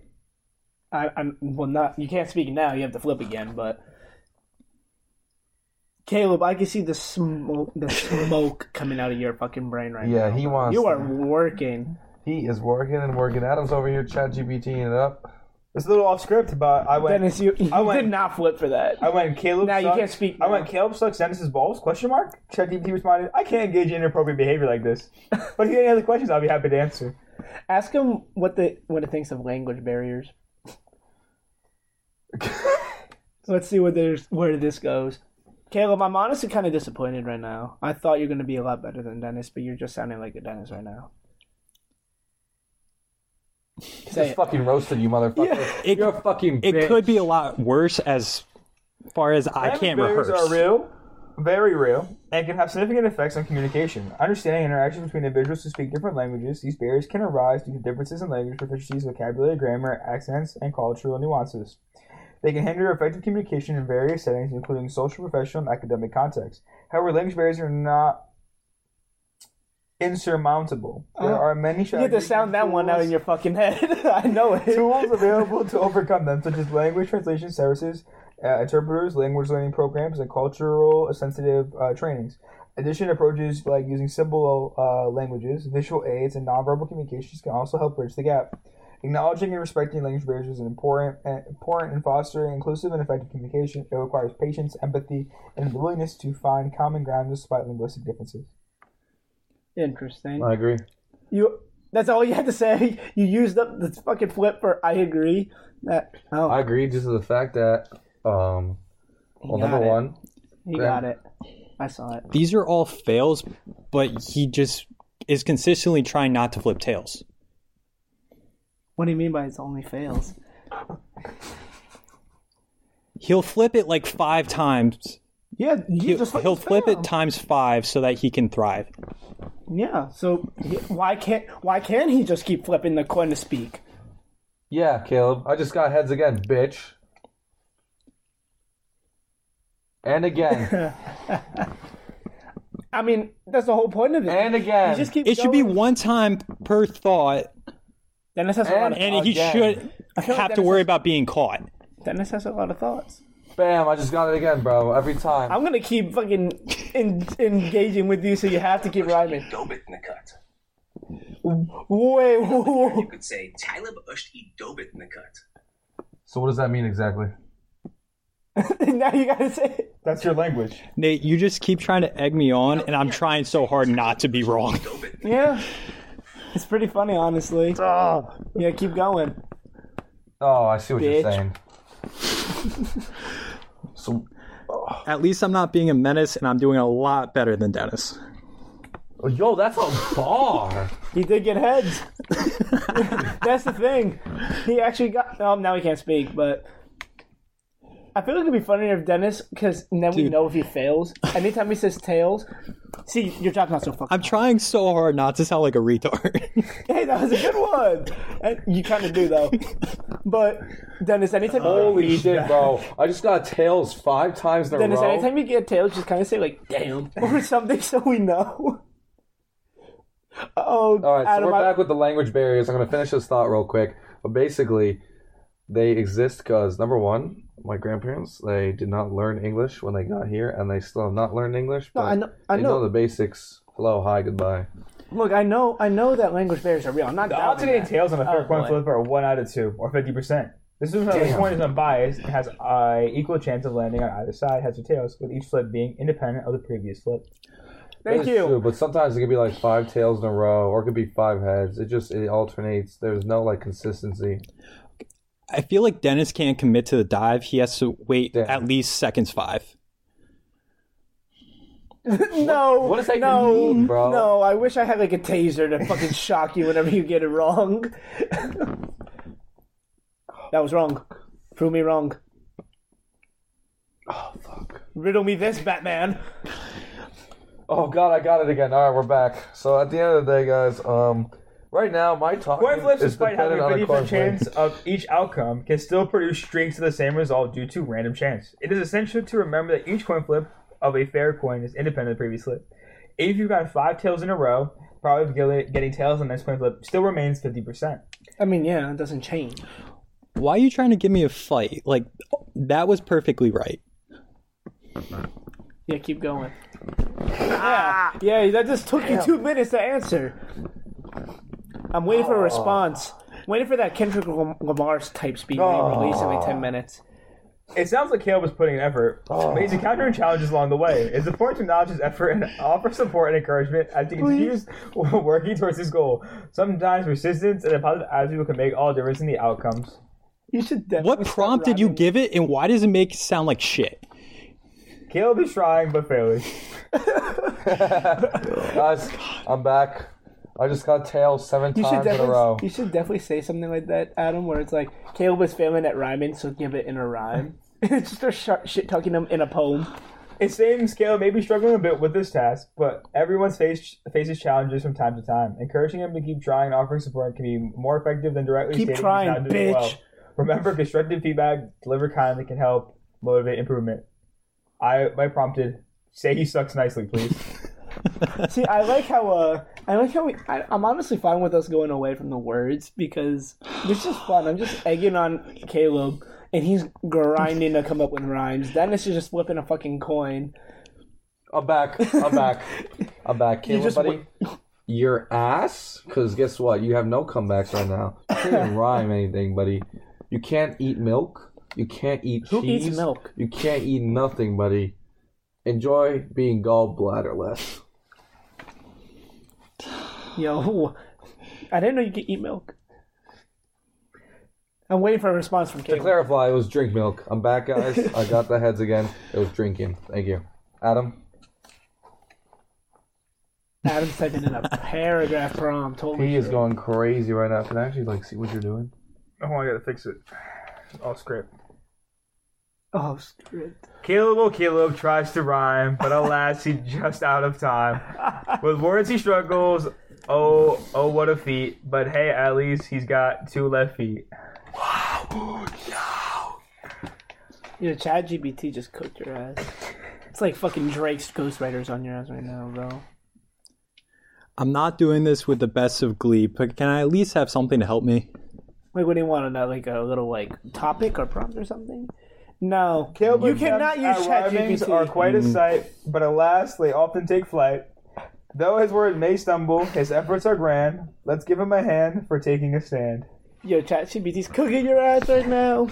You can't speak now. You have to flip again, but Caleb, I can see the smoke coming out of your fucking brain right now. Yeah, he wants. You are working. He is working and working. Adam's over here ChatGPTing it up. It's a little off script, but I went. Dennis, you did not flip for that. I went. Caleb. Now sucks. you can't speak. I went. Caleb sucks Dennis's balls? Question mark. ChatGPT responded, "I can't engage in inappropriate behavior like this." But if you have any other questions, I'll be happy to answer. Ask him what it thinks of language barriers. Let's see where this goes. Caleb, I'm honestly kind of disappointed right now. I thought you were going to be a lot better than Dennis, but you're just sounding like a Dennis right now. Just fucking roasted you, motherfucker. Yeah. You're a fucking bitch. It could be a lot worse as far as I can't rehearse. Language barriers are real, very real, and can have significant effects on communication. Understanding interactions between individuals who speak different languages, these barriers can arise due to differences in language proficiencies, vocabulary, grammar, accents, and cultural nuances. They can hinder effective communication in various settings, including social, professional, and academic contexts. However, language barriers are not insurmountable. There are many You have to sound that one out in your fucking head. I know it. tools available to overcome them, such as language translation services, interpreters, language learning programs, and cultural sensitive trainings. Addition approaches like using symbol languages, visual aids, and nonverbal communications can also help bridge the gap. Acknowledging and respecting language barriers is important in fostering inclusive and effective communication. It requires patience, empathy, and the willingness to find common ground despite linguistic differences. Interesting. I agree. That's all you had to say? You used up the fucking flip for I agree? I agree just to the fact that, number one. He got it. I saw it. These are all fails, but he just is consistently trying not to flip tails. What do you mean by it's only fails? He'll flip it like 5 times. Yeah, he'll flip it times 5 so that he can thrive. Yeah, so why can't he just keep flipping the coin to speak? Yeah, Caleb. I just got heads again, bitch. And again. I mean, that's the whole point of it. And again. You just keep It should be one time per thought, Dennis has a lot of and he should have to worry about being caught. Dennis has a lot of thoughts. Bam, I just got it again, bro. Every time. I'm going to keep fucking engaging with you, so you have to keep rhyming. Dobit in the cut. Wait, You could say, Talib usht I dobit in the cut. So what does that mean exactly? Now you got to say it. That's your language. Nate, you just keep trying to egg me on, and I'm trying so hard not to be wrong. Yeah. It's pretty funny, honestly. Yeah, keep going. Oh, I see what Bitch. you're saying. So, At least I'm not being a menace, and I'm doing a lot better than Dennis. yo, that's a bar. He did get heads. That's the thing. He actually got... Oh, now he can't speak, but... I feel like it'd be funnier if Dennis, because then we Dude. know if he fails. Anytime he says tails, see, your job's not so fucking. I'm trying so hard not to sound like a retard. Hey, that was a good one. And you kind of do though. But Dennis, anytime Holy shit, bro! I just got tails 5 times in a Dennis, row. anytime you get tails, just kind of say like "damn" or something, so we know. Oh, All right, so Adam, we're back with the language barriers. I'm going to finish this thought real quick. But basically, they exist because, number one, my grandparents, they did not learn English when they got here, and they still have not learned English. No, But I know. they know the basics. Hello, hi, goodbye. Look, I know that language barriers are real. I'm not The doubting alternating that. tails on the third Oh, coin boy. flip are 1 out of 2, or 50%. This is how the Damn. coin is unbiased and has an equal chance of landing on either side, heads or tails, with each flip being independent of the previous flip. Thank That's you. true, but sometimes it could be like 5 tails in a row, or it could be 5 heads. It alternates. There's no like consistency. I feel like Dennis can't commit to the dive. He has to wait Damn. at least seconds 5. No, what does that even no, mean, bro? No, I wish I had like a taser to fucking shock you whenever you get it wrong. That was wrong. Prove me wrong. Oh fuck. Riddle me this, Batman. Oh god, I got it again. All right, we're back. So at the end of the day, guys, right now my talk Coin flips, is despite having dependent a on a 50% coin chance flip. of each outcome, can still produce streaks of the same result due to random chance. It is essential to remember that each coin flip of a fair coin is independent of the previous flip. If you've got 5 tails in a row, probably getting tails on the next coin flip still remains 50%. I mean, yeah, it doesn't change. Why are you trying to give me a fight? Like, that was perfectly right. Yeah, keep going. Yeah, that just took you 2 minutes to answer. I'm waiting for a response. Waiting for that Kendrick Lamar type speed release in like 10 minutes. It sounds like Caleb was putting in effort, but he's encountering challenges along the way. It's important to acknowledge his effort and offer support and encouragement as he continues working towards his goal. Sometimes persistence and a positive attitude can make all the difference in the outcomes. You should definitely What prompt did you give it, and why does it make it sound like shit? Caleb is trying but failing. Guys, I'm back. I just got tails 7 You should times in a row. definitely, you should definitely say something like that, Adam, where it's like Caleb was failing at rhyming, so give it in a rhyme. It's just shit talking him in a poem. It seems Caleb may be struggling a bit with this task, but everyone faces challenges from time to time. Encouraging him to keep trying and offering support can be more effective than directly Keep stating trying, he's not doing bitch. well. Remember, constructive feedback delivered kindly can help motivate improvement. I prompted, say he sucks nicely, please. See, I'm honestly fine with us going away from the words because this is fun. I'm just egging on Caleb, and he's grinding to come up with rhymes. Dennis is just flipping a fucking coin. I'm back. I'm back. Caleb, just buddy, your ass? Because guess what? You have no comebacks right now. You can't even rhyme anything, buddy. You can't eat milk. You can't eat Who cheese. eats milk? You can't eat nothing, buddy. Enjoy being gallbladderless. Yo, I didn't know you could eat milk. I'm waiting for a response from To Caleb. clarify, it was drink milk. I'm back, guys. I got the heads again. It was drinking. Thank you. Adam? Adam's typing in a paragraph prompt. Holy He is shit. going crazy right now. Can I actually see what you're doing? Oh, I gotta fix it. All script. Oh, script. Caleb tries to rhyme, but alas, he's just out of time. With words he struggles. Oh, what a feat. But hey, at least he's got 2 left feet. Yeah, ChatGPT just cooked your ass. It's like fucking Drake's ghostwriters on your ass right now, bro. I'm not doing this with the best of glee, but can I at least have something to help me? Wait, what do you want? Like a little like topic or prompt or something? No, Caleb's you cannot use attempts at rhymings are ChatGPT. quite a sight, but alas, they often take flight. Though his words may stumble, his efforts are grand. Let's give him a hand for taking a stand. Yo, ChatGPT's cooking your ass right now.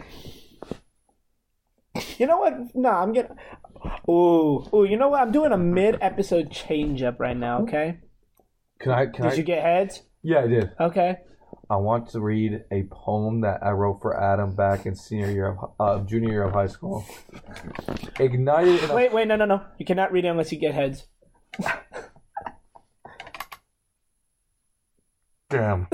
You know what? No, I'm gonna. Ooh, you know what? I'm doing a mid-episode change-up right now. Okay. Can I? Did you get heads? Yeah, I did. Okay. I want to read a poem that I wrote for Adam back in junior year of high school. Ignited in a Wait, no. You cannot read it unless you get heads. Damn.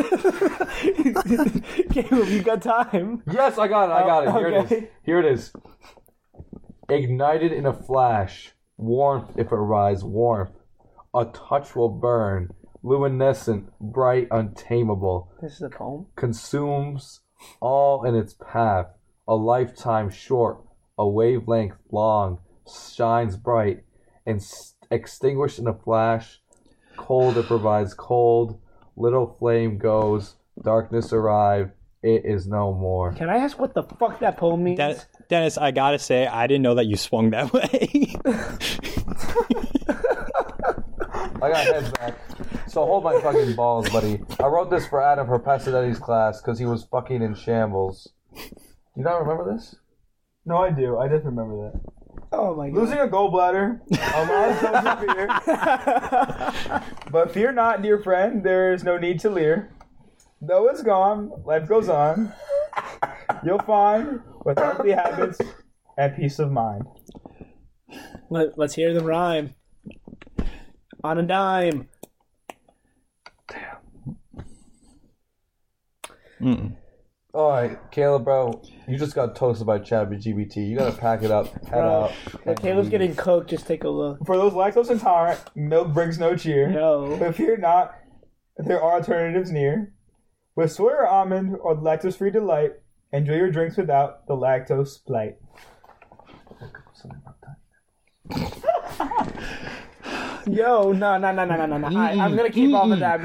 Caleb, you got time. Yes, I got it. I got it. Here it okay. is. Here it is. Ignited in a flash. Warmth if it rise. Warmth. A touch will burn. Luminescent, bright, untamable. This is a poem. Consumes all in its path. A lifetime short. A wavelength long. Shines bright. And extinguished in a flash. Cold it provides cold. Little flame goes. Darkness arrive. It is no more. Can I ask what the fuck that poem means? Dennis, I gotta say, I didn't know that you swung that way. I got head back. So hold my fucking balls, buddy. I wrote this for Adam for Pasadetti's class because he was fucking in shambles. You not remember this? No, I do. I just remember that. Oh my god. Losing a gallbladder. A lot of fear. But fear not, dear friend. There is no need to leer. Though it's gone, life goes on. You'll find with healthy habits and peace of mind. Let's hear the rhyme. On a dime. All right, Caleb, bro, you just got toasted by ChatGPT. You gotta pack it up, head out. When Caleb's getting cooked, just take a look. For those lactose intolerant, milk brings no cheer. No. But fear not, there are alternatives near. With soy or almond or lactose-free delight, enjoy your drinks without the lactose blight. Yo, no. I'm gonna keep off of that.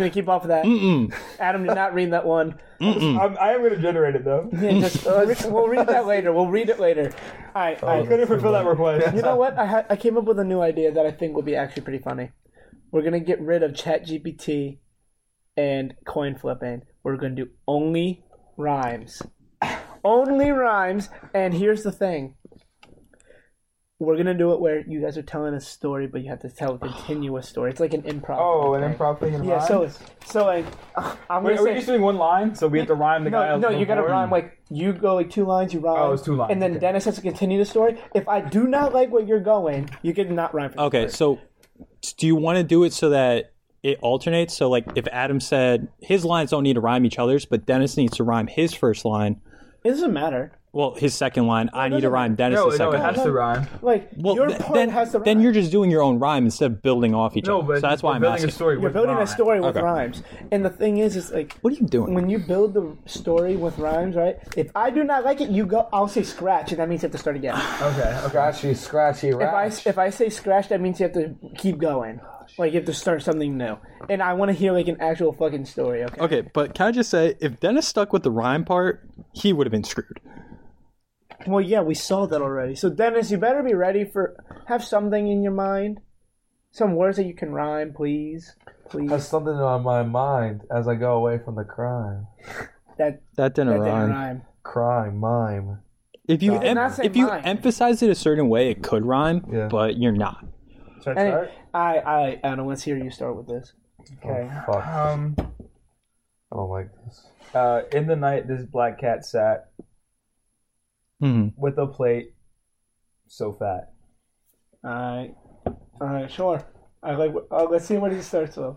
Adam did not read that one. I am going to generate it, though. Yeah, we'll read that later. We'll read it later. I couldn't fulfill that request. You know what? I came up with a new idea that I think would be actually pretty funny. We're gonna get rid of ChatGPT and coin flipping. We're gonna do only rhymes. Only rhymes. And here's the thing. We're gonna do it where you guys are telling a story, but you have to tell a continuous story. It's like an improv. Oh, thing. an improv thing in Yeah. rhyme? So like, I'm Wait, gonna are we say. just doing one line? So we have to rhyme the guy else No, you gotta before? rhyme like you go like 2 lines, you rhyme. Oh, it's 2 lines, and then okay. Dennis has to continue the story. If I do not like where you're going, you can not rhyme. For Okay, so do you want to do it so that it alternates? So, like, if Adam said his lines don't need to rhyme each other's, but Dennis needs to rhyme his first line. It doesn't matter. Well, his second line, I need to rhyme Dennis' No, second it has line. to rhyme. Like your part has to rhyme. Then you're just doing your own rhyme instead of building off each No, other. but So that's why we're I'm building asking. a story You're with building rhyme. a story with Okay. rhymes, and the thing is like What are you doing? when you build the story with rhymes, right? If I do not like it, you go. I'll say scratch, and that means you have to start again. Okay. Scratchy, If I say scratch, that means you have to keep going. Like you have to start something new. And I want to hear like an actual fucking story. Okay. Okay, but can I just say, if Dennis stuck with the rhyme part, he would have been screwed. Well, yeah, we saw that already. So Dennis, you better be ready for. Have something in your mind. Some words that you can rhyme, please. Please. Has something on my mind as I go away from the crime. That That didn't didn't rhyme. rhyme. Crime, mime. If you did not say if you mime. emphasize it a certain way, it could rhyme, Yeah. but you're not. Should I Hey, start? I don't. Let's hear you start with this. Okay. Oh, fuck. Um. I don't like this. In the night, this black cat sat with a plate so fat. All right, sure. I like. Let's see what he starts with.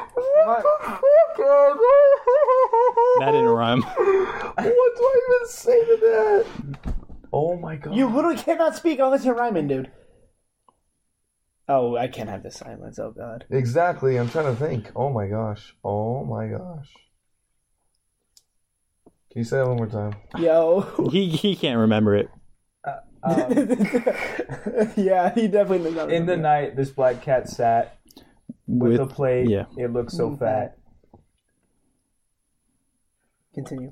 That didn't rhyme. What do I even say to that? Oh my god. You literally cannot speak unless you're rhyming, dude. Oh, I can't have this silence. Oh god. Exactly, I'm trying to think. Oh my gosh. Oh my gosh. Can you say that one more time? Yo. He can't remember it. Yeah, he definitely does not In the remember. night, this black cat sat with a plate. yeah. It looked so fat. Continue.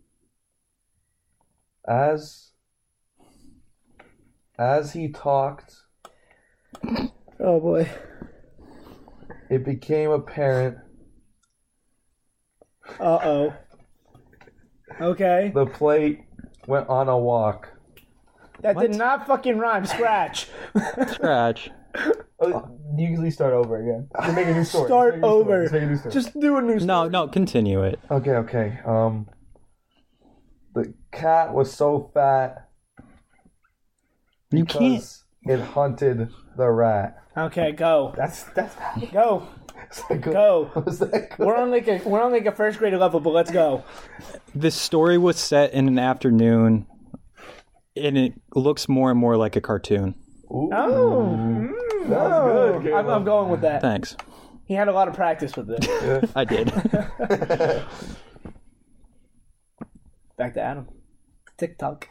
As he talked, Oh boy. it became apparent Uh-oh. Okay. the plate went on a walk. That did not fucking rhyme. Scratch. Scratch. You usually start over again. Just make a new story. Start Just make a new story. over. Just make a new story. Just do a new story. No, continue it. Okay. The cat was so fat You can't. because it hunted the rat. Okay, go. That's Go. Is that good? Go. Was that good? We're on like a first grade level, but let's go. This story was set in an afternoon, and it looks more and more like a cartoon. Oh, That's good. I'm going with that. Thanks. He had a lot of practice with it. I did. Back to Adam. TikTok.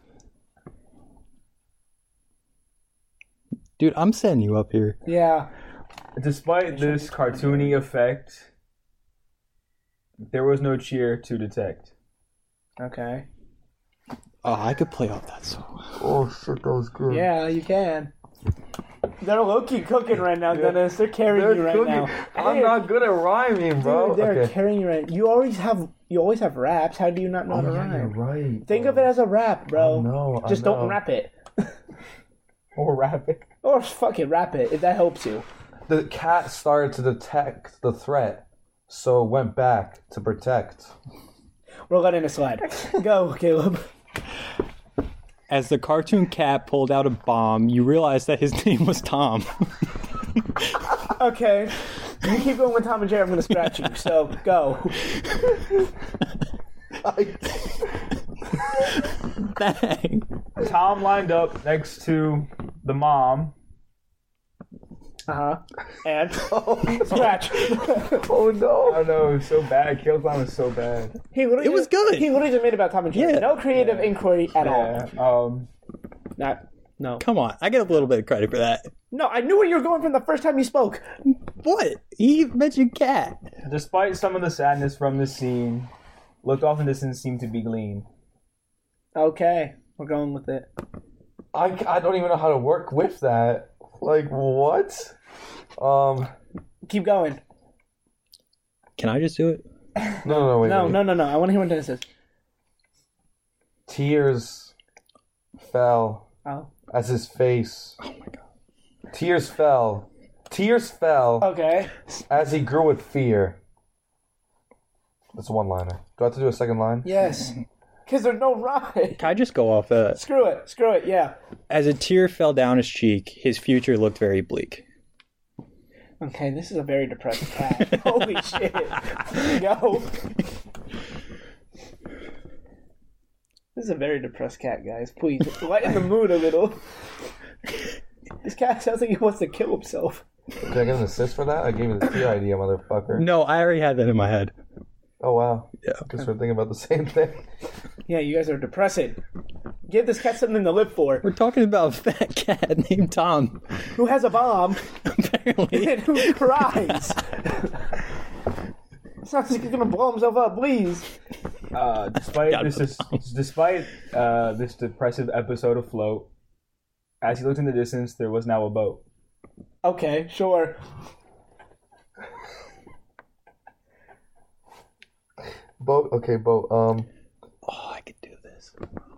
Dude, I'm setting you up here. Yeah. Despite this cartoony effect, there was no cheer to detect. Okay. Oh, I could play off that song. Oh shit, that was good. Yeah, you can. They're low-key cooking right now, Dennis. They're carrying you right now. I'm not good at rhyming, bro. Dude, they're Okay. carrying you right. You always have raps. How do you not know how to Yeah, you're rhyme? right. Think of it as a rap, bro. I know, I Just don't know. rap it. Or rapid. Or fucking rap it if that helps you. The cat started to detect the threat, so it went back to protect. We're letting it slide. Go, Caleb. As the cartoon cat pulled out a bomb, you realized that his name was Tom. Okay. You keep going with Tom and Jerry, I'm going to scratch you. So, go. Bang. Tom lined up next to the mom. Uh-huh. And? Scratch. Oh no! I don't know, it was so bad. Kill's line was so bad. It was good. He literally just made about Tom and Jerry. Yeah. No creative inquiry at all. Yeah. No. Come on, I get a little bit of credit for that. No, I knew where you were going from the first time you spoke. What? He mentioned cat. Despite some of the sadness from the scene, looked off in the distance seemed to be gleam. Okay. We're going with it. I don't even know how to work with that. Like what? Keep going. Can I just do it? No, wait. No. wait. I want to hear what Dennis says. Tears fell Oh. as his face. Oh my god. Tears fell Okay. as he grew with fear. That's one liner. Do I have to do a second line? Yes. Because there's no rhyme. Can I just go off that? Screw it, yeah. As a tear fell down his cheek, his future looked very bleak. Okay, this is a very depressed cat. Holy shit. Go. This is a very depressed cat, guys. Please, lighten the mood a little. This cat sounds like he wants to kill himself. Did I get an assist for that? I gave you the T idea, motherfucker. No, I already had that in my head. Oh wow. Yeah. Guess we're thinking about the same thing. Yeah, you guys are depressing. Give this cat something to live for. We're talking about a fat cat named Tom. Who has a bomb Apparently. and who cries. It's not like he's gonna blow himself up, please. Despite this depressive episode afloat, as he looked in the distance, there was now a boat. Okay, sure. Boat. Okay, boat. Oh, I could do this.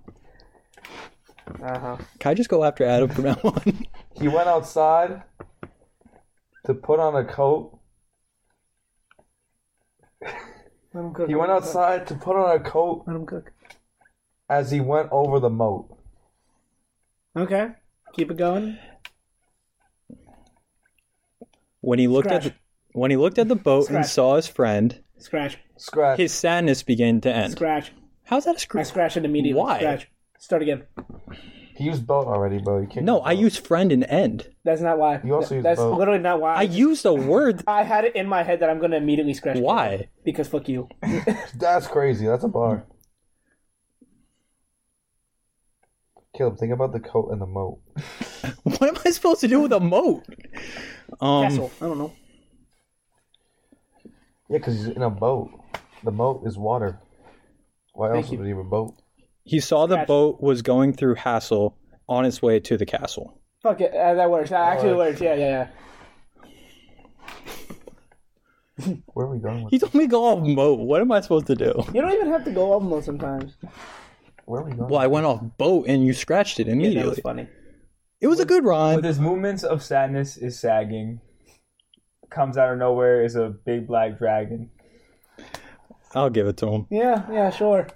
Uh-huh. Can I just go after Adam from now on? He went outside to put on a coat. Let him cook. He went outside to put on a coat Let him cook. as he went over the moat. Okay. Keep it going. When he looked Scratch. at the boat and Scratch. saw his friend, Scratch. Scratch. his sadness began to end. Scratch. How's that a I scratch? scratched it immediately. Why? Scratch. Start again. He used boat already, bro. You can't. No, use I boat. use friend and end. That's not why. You also use That's both. literally not why. I used a word. I had it in my head that I'm going to immediately scratch. Why? Because fuck you. That's crazy. That's a bar. Caleb, think about the coat and the moat. What am I supposed to do with a moat? Castle. I don't know. Yeah, because he's in a boat. The moat is water. Why else you. would he have a boat? He saw the Scratch. boat was going through Hassel on its way to the castle. Fuck it. That works. That actually works. Yeah. Where are we going with He told me to go off moat. What am I supposed to do? You don't even have to go off mode sometimes. Where are we going? Well, I went off boat and you scratched it Yeah, immediately. that was funny. It was a good rhyme. With his movements of sadness is sagging. Comes out of nowhere is a big black dragon. I'll give it to him. Yeah, sure.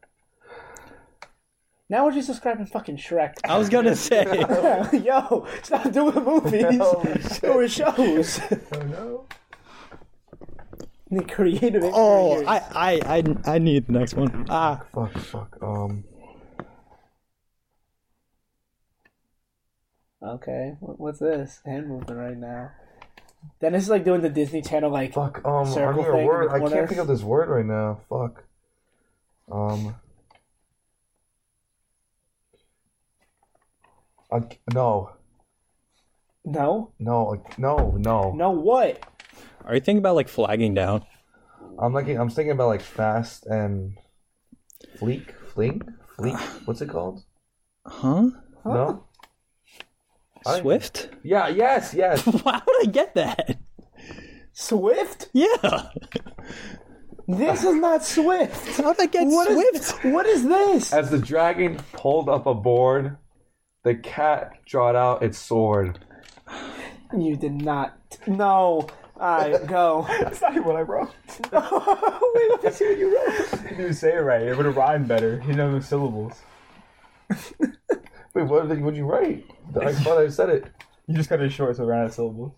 Now we're just describing fucking Shrek. I was gonna say. Yo, stop doing movies or shows. Oh no. The creative. Oh, experience. I need the next one. Fuck. Okay, what's this? Hand movement right now. Dennis is like doing the Disney Channel like. Fuck. I Circle need a thing in word. the I corner. can't think of this word right now. Fuck. No. No. No. What? Are you thinking about like flagging down? I'm thinking about like fast and fleek. What's it called? Huh? No. Swift? Yeah. Yes. Why would I get that? Swift? Yeah. This is not Swift. How did I get Swift? What is this? As the dragon pulled up a board, the cat drawed out its sword. You did not. No. Alright, go. That's not even what I wrote. Wait, let me see what you wrote. You didn't say it right. It would have rhymed better. You know the syllables. Wait, what did you write? I thought I said it. You just cut it short, so it ran out of syllables.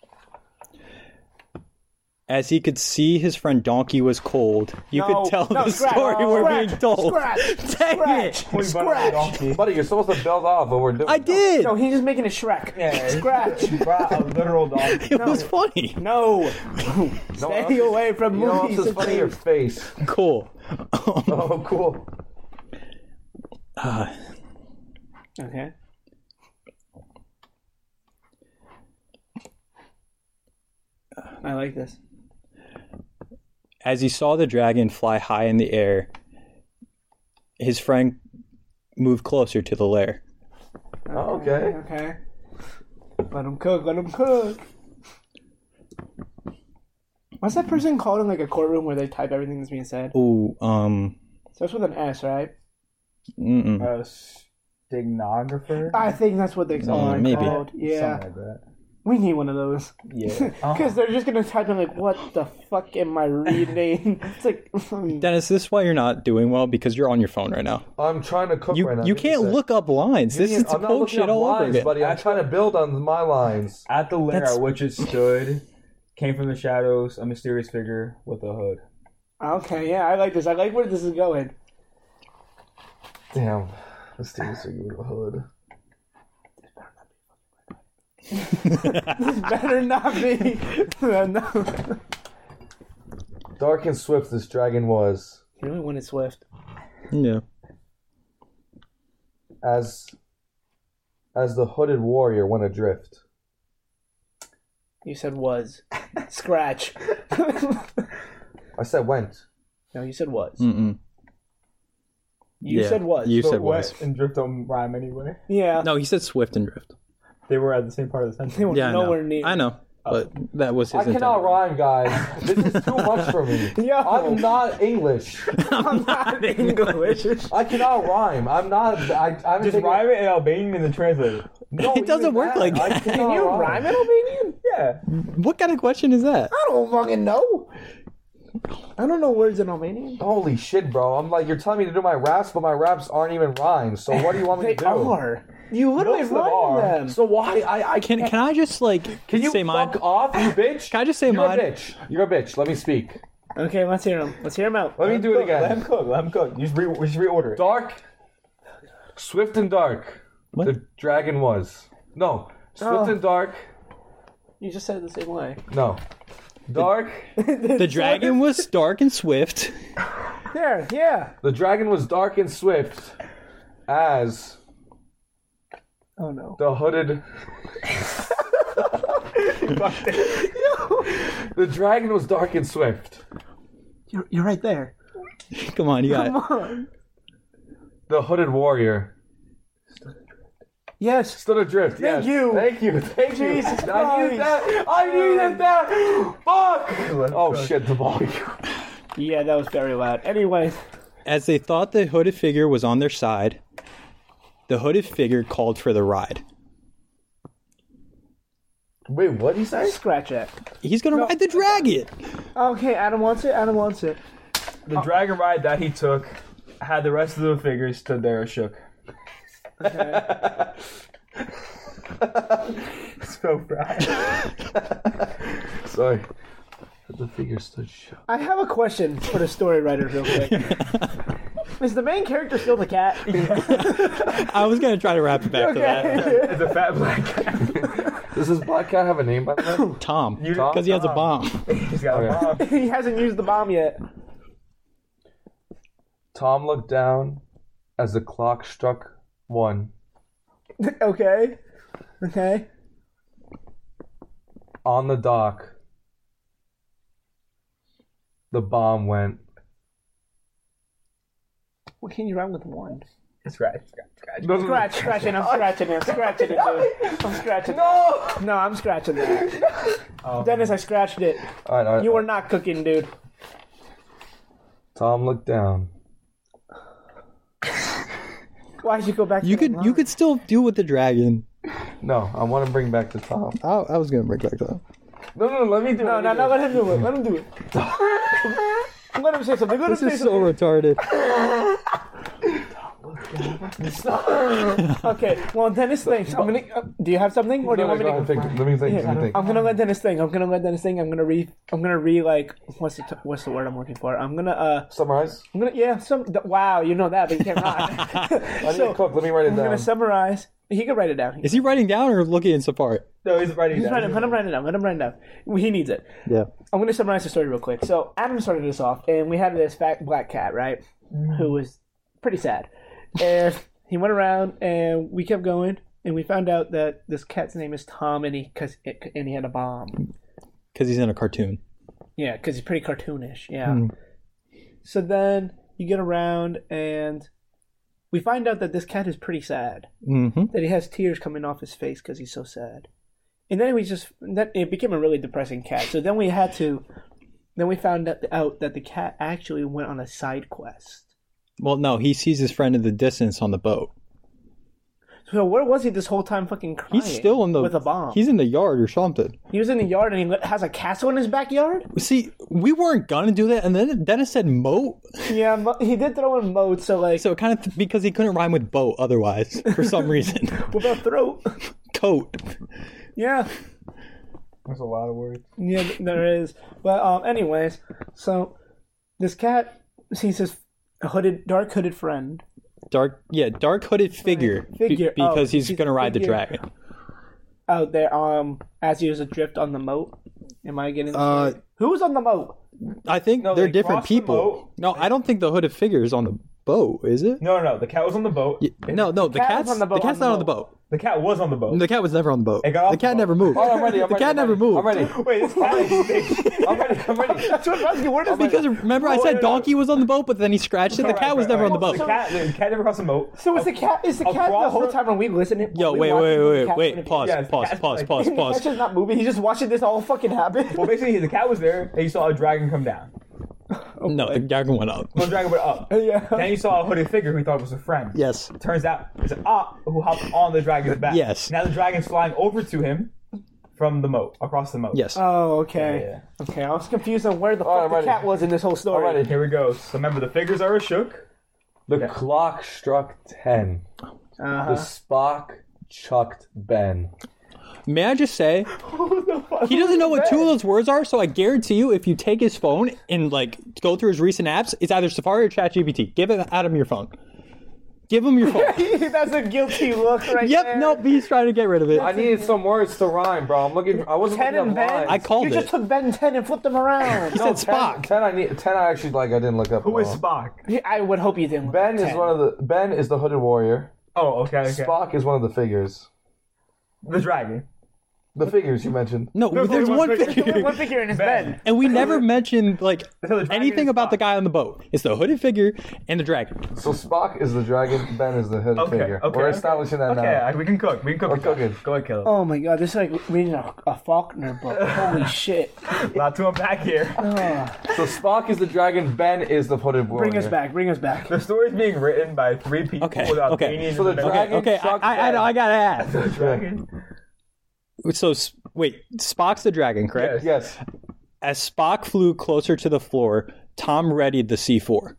As he could see his friend Donkey was cold, you could tell the scratch, story we're being told. Scratch. Dang it! Scratch. Buddy, you're supposed to build off what we're doing. I did! No, he's just making a Shrek. Yeah, Scratch. You brought a literal dog. It was funny. No. No, Stay away from You know what movies. else is funny? Your face. Cool. Oh, cool. Okay. I like this. As he saw the dragon fly high in the air, his friend moved closer to the lair. Oh, okay. Okay. Let him cook. Let him cook. What's that person called in like a courtroom where they type everything that's being said? Ooh, Starts with an S, right? mm-mm. Stenographer? I think that's what they're called. maybe. Yeah. Something like that. We need one of those. Yeah. Because they're just going to type in like, what the fuck am I reading? It's like... Dennis, this is why you're not doing well, because you're on your phone right now. I'm trying to cook You right now. you Give me can't a sec. look up lines. This is to I'm not quote looking shit up all over lines, again. buddy. I'm trying to build on my lines. At the lair That's- at which it stood, came from the shadows a mysterious figure with a hood. Okay, yeah, I like this. I like where this is going. Damn. Let's do this with a hood. This better not be... No. Dark and swift this dragon was. You only win it Swift. Yeah. As the hooded warrior went adrift. You said was. Scratch. I said went. No, you said was. Mm-mm. You Yeah, said was. You But said wet was. and drift don't rhyme anyway. Yeah. No, he said swift and drift. They were at the same part of the They sentence. were Yeah, nowhere I know. near. I know, but that was his I cannot intent. rhyme, guys. This is too much for me. Yo. I'm not English. I'm not English. I cannot rhyme. I'm not. I'm Just rhyme it in Albanian and then translate it. No, It doesn't even work like I that. cannot Can you rhyme in Albanian? Yeah. What kind of question is that? I don't fucking know. I don't know words in Albanian. Holy shit, bro! I'm like, you're telling me to do my raps, but my raps aren't even rhymes. So what do you want me They to do? are. You literally Most of them rhyme are. them. So why? I Can I just like Can you say fuck mine? off, you bitch? Can I just say You're mine? a bitch. You're a bitch. Let me speak. Okay, let's hear him. Let's hear him out. Let me do it Let him again. cook. Let him cook. You just reorder it. Dark, swift and dark. What? The dragon was. No, swift Oh. and dark. You just said it the same way. No, dark. The dragon was dark and swift. There, yeah. The dragon was dark and swift, as Oh no. the hooded. The dragon was dark and swift. You're right there. Come on, you got it. Come on. The hooded warrior Yes. stood adrift. Thank yes. you. Thank you. Thank you. Jesus I needed Christ. that. I needed that. Fuck. Oh shit! The volume. Yeah, that was very loud. Anyway, As they thought the hooded figure was on their side, the hooded figure called for the ride. Wait, what did he say? scratch that. He's gonna ride the dragon. Okay, Adam wants it. Adam wants it. The dragon ride that he took had the rest of the figures stood there shook. So proud. Sorry. The figure stood shut. I have a question for the story writer, real quick. Is the main character still the cat? I was gonna try to wrap it back to that. It's a fat black cat. Does this black cat have a name by the way? Tom, Tom? because he has a bomb. He's got a bomb. He hasn't used the bomb yet. Tom looked down as the clock struck 1. Okay. Okay. On the dock, the bomb went. What can you rhyme with 1? Scratch. Scratching. I'm scratching it, dude. I'm scratching it. No, I'm scratching that. Dennis, I scratched it. All right. You were not cooking, dude. Tom looked down. Why'd you go back to You the could still do with the dragon. No, I want to bring back to Tom. I was gonna bring back Tom. No, let me do it. No, let him do it. Let him do it. Let him say something. Let him This say is so retarded. Okay, well, Dennis thinks. I'm gonna. Do you have something, or do you want me to? Let me think. I'm gonna let Dennis think. I'm gonna re like what's the word I'm looking for? I'm gonna Summarize. wow, you know that, but you can't rhyme. I need to cook. Let me write it I'm down. gonna summarize. He can write it down. Is he writing down or looking in Safari? No, he's writing He's down. writing. Let him write it down. Let him write it down. He needs it. Yeah. I'm gonna summarize the story real quick. So Adam started this off, and we had this fat black cat, right, who was pretty sad, and he went around, and we kept going, and we found out that this cat's name is Tom, and he had a bomb. Because he's in a cartoon. Yeah, because he's pretty cartoonish. Yeah. So then you get around, and we find out that this cat is pretty sad. Mm-hmm. That he has tears coming off his face because he's so sad. And then it became a really depressing cat. So then we found out that the cat actually went on a side quest. Well, no, he sees his friend in the distance on the boat. So where was he this whole time fucking crying? He's still in the with a bomb. He's in the yard or something. He was in the yard and he has a castle in his backyard? See, we weren't gonna do that, and then Dennis said moat. Yeah, he did throw in moat, so like... So kind of because he couldn't rhyme with boat otherwise, for some reason. What about throat? Coat. Yeah. There's a lot of words. Yeah, there is. But anyways, so this cat sees his dark hooded friend. Dark hooded figure. Because he's gonna ride the dragon. Out there, as he was adrift on the moat. Am I getting who was on the moat? I think they're they different crossed the people. moat. No, I don't think the hooded figure is on the boat, is it? No, the cat was on the boat. No, the cat cat's was on the boat, the cat's on the not on the boat. boat. The cat was on the boat. The cat was never on the boat. It got off The cat the boat. never moved. Oh, I'm ready. The cat never moved. I'm ready. Wait, this cat is big. I'm ready. That's what I'm asking. Where does Because remember I said donkey was on the boat, but then he scratched it. The cat was never on the boat. The cat never crossed the moat. So is the cat the whole time when we listening? Yo, wait. Pause. Yeah, the cat's The cat's just not moving. He's just watching this all fucking happen. Well, basically, the cat was there, and you saw a dragon come down. No, the dragon went up. The dragon went up. Yeah. Then you saw a hooded figure who you thought was a friend. Yes. Turns out it's an who hopped on the dragon's back. Yes. Now the dragon's flying over to him from the moat, across the moat. Yes. Oh, okay. Yeah. Okay, I was confused on where the All right, fuck I'm the ready. cat was in this whole story. I'm ready. Here we go. So remember, the figures are shook. The clock struck 10. The Spock chucked Ben. May I just say, he doesn't know what two of those words are, so I guarantee you, if you take his phone and like go through his recent apps, it's either Safari or ChatGPT. Give Adam your phone. Give him your phone. That's a guilty look right Yep, there. nope, he's trying to get rid of it. I needed some words to rhyme, bro. I wasn't 10 looking and up Ben? lines. I called You it. just took Ben 10 and flipped them around. He said Spock. 10 I actually I didn't look up. Who is Spock? I would hope you didn't. Ben is 10. Ben is the hooded warrior. Oh, okay. Spock is one of the figures. The dragon. The figures you mentioned. No, there's one figure. One figure in his bed. And we never mentioned like So the dragon anything is about Spock. the guy on the boat. It's the hooded figure and the dragon. So Spock is the dragon. Ben is the hooded figure. We're establishing that now. Okay, we can cook. We can cook. We're cooking. Go ahead, kill. Oh my god, this is like reading a Faulkner book. Holy shit. A lot to unpack here. So Spock is the dragon. Ben is the hooded warrior. Bring us back. The story's being written by 3 people Okay, without okay. Danians So the in middle. dragon- Okay, Chuck I Ben. gotta ask. The dragon. So wait, Spock's the dragon, correct? Yes. As Spock flew closer to the floor, Tom readied the C4.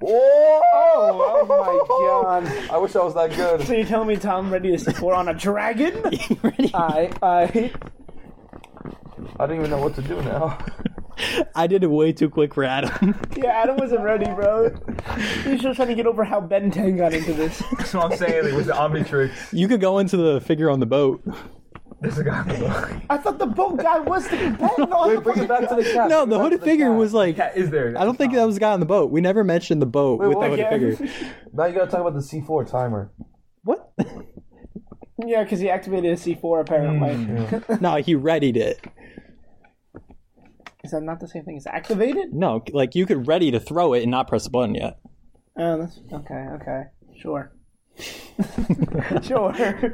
Oh my god. I wish I was that good. So you telling me Tom ready to C4 on a dragon? Ready? I I don't even know what to do now. I did it way too quick for Adam. Yeah, Adam wasn't ready, bro. He was just trying to get over how Ben 10 got into this. That's what I'm saying. It was the Omnitrix. You could go into the figure on the boat. There's a guy on the boat. I thought the boat guy was the Ben. Wait, bring it back to the cat. No, Bring the it back hooded to figure cat. was like. Cat is there. I don't think that was the guy on the boat. We never mentioned the boat with the what? hooded Yeah. figure. Now you gotta talk about the C4 timer. What? Yeah, because he activated a C4 apparently. No, he readied it. Is that not the same thing as activated? No, like you could ready to throw it and not press the button yet. Oh, that's okay. Sure. Sure.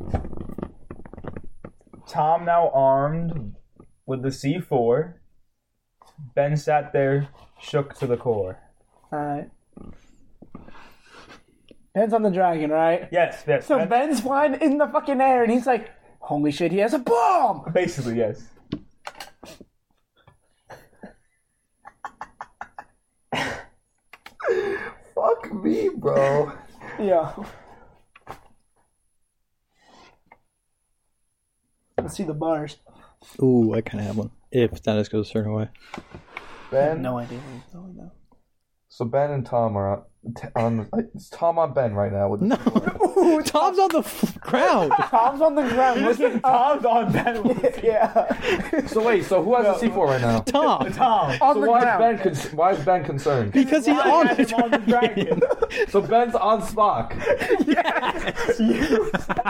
Tom now armed with the C4. Ben sat there, shook to the core. Alright. Ben's on the dragon, right? Yes. So Ben's flying in the fucking air and he's like, holy shit, he has a bomb! Basically, yes. Fuck me, bro. Yeah. Let's see the bars. Ooh, I kind of have one. If Dennis goes a certain way. Ben. No idea where he's going though. So Ben and Tom are on. It's Tom on Ben right now. With the No, Tom's on the ground. Tom's on the ground looking up. Tom's on Ben. Yeah. So wait, so who has the C4 right now? Tom, Tom. On So the why ground. why is Ben concerned? because he's on had the him on the dragon. So Ben's on Spock. You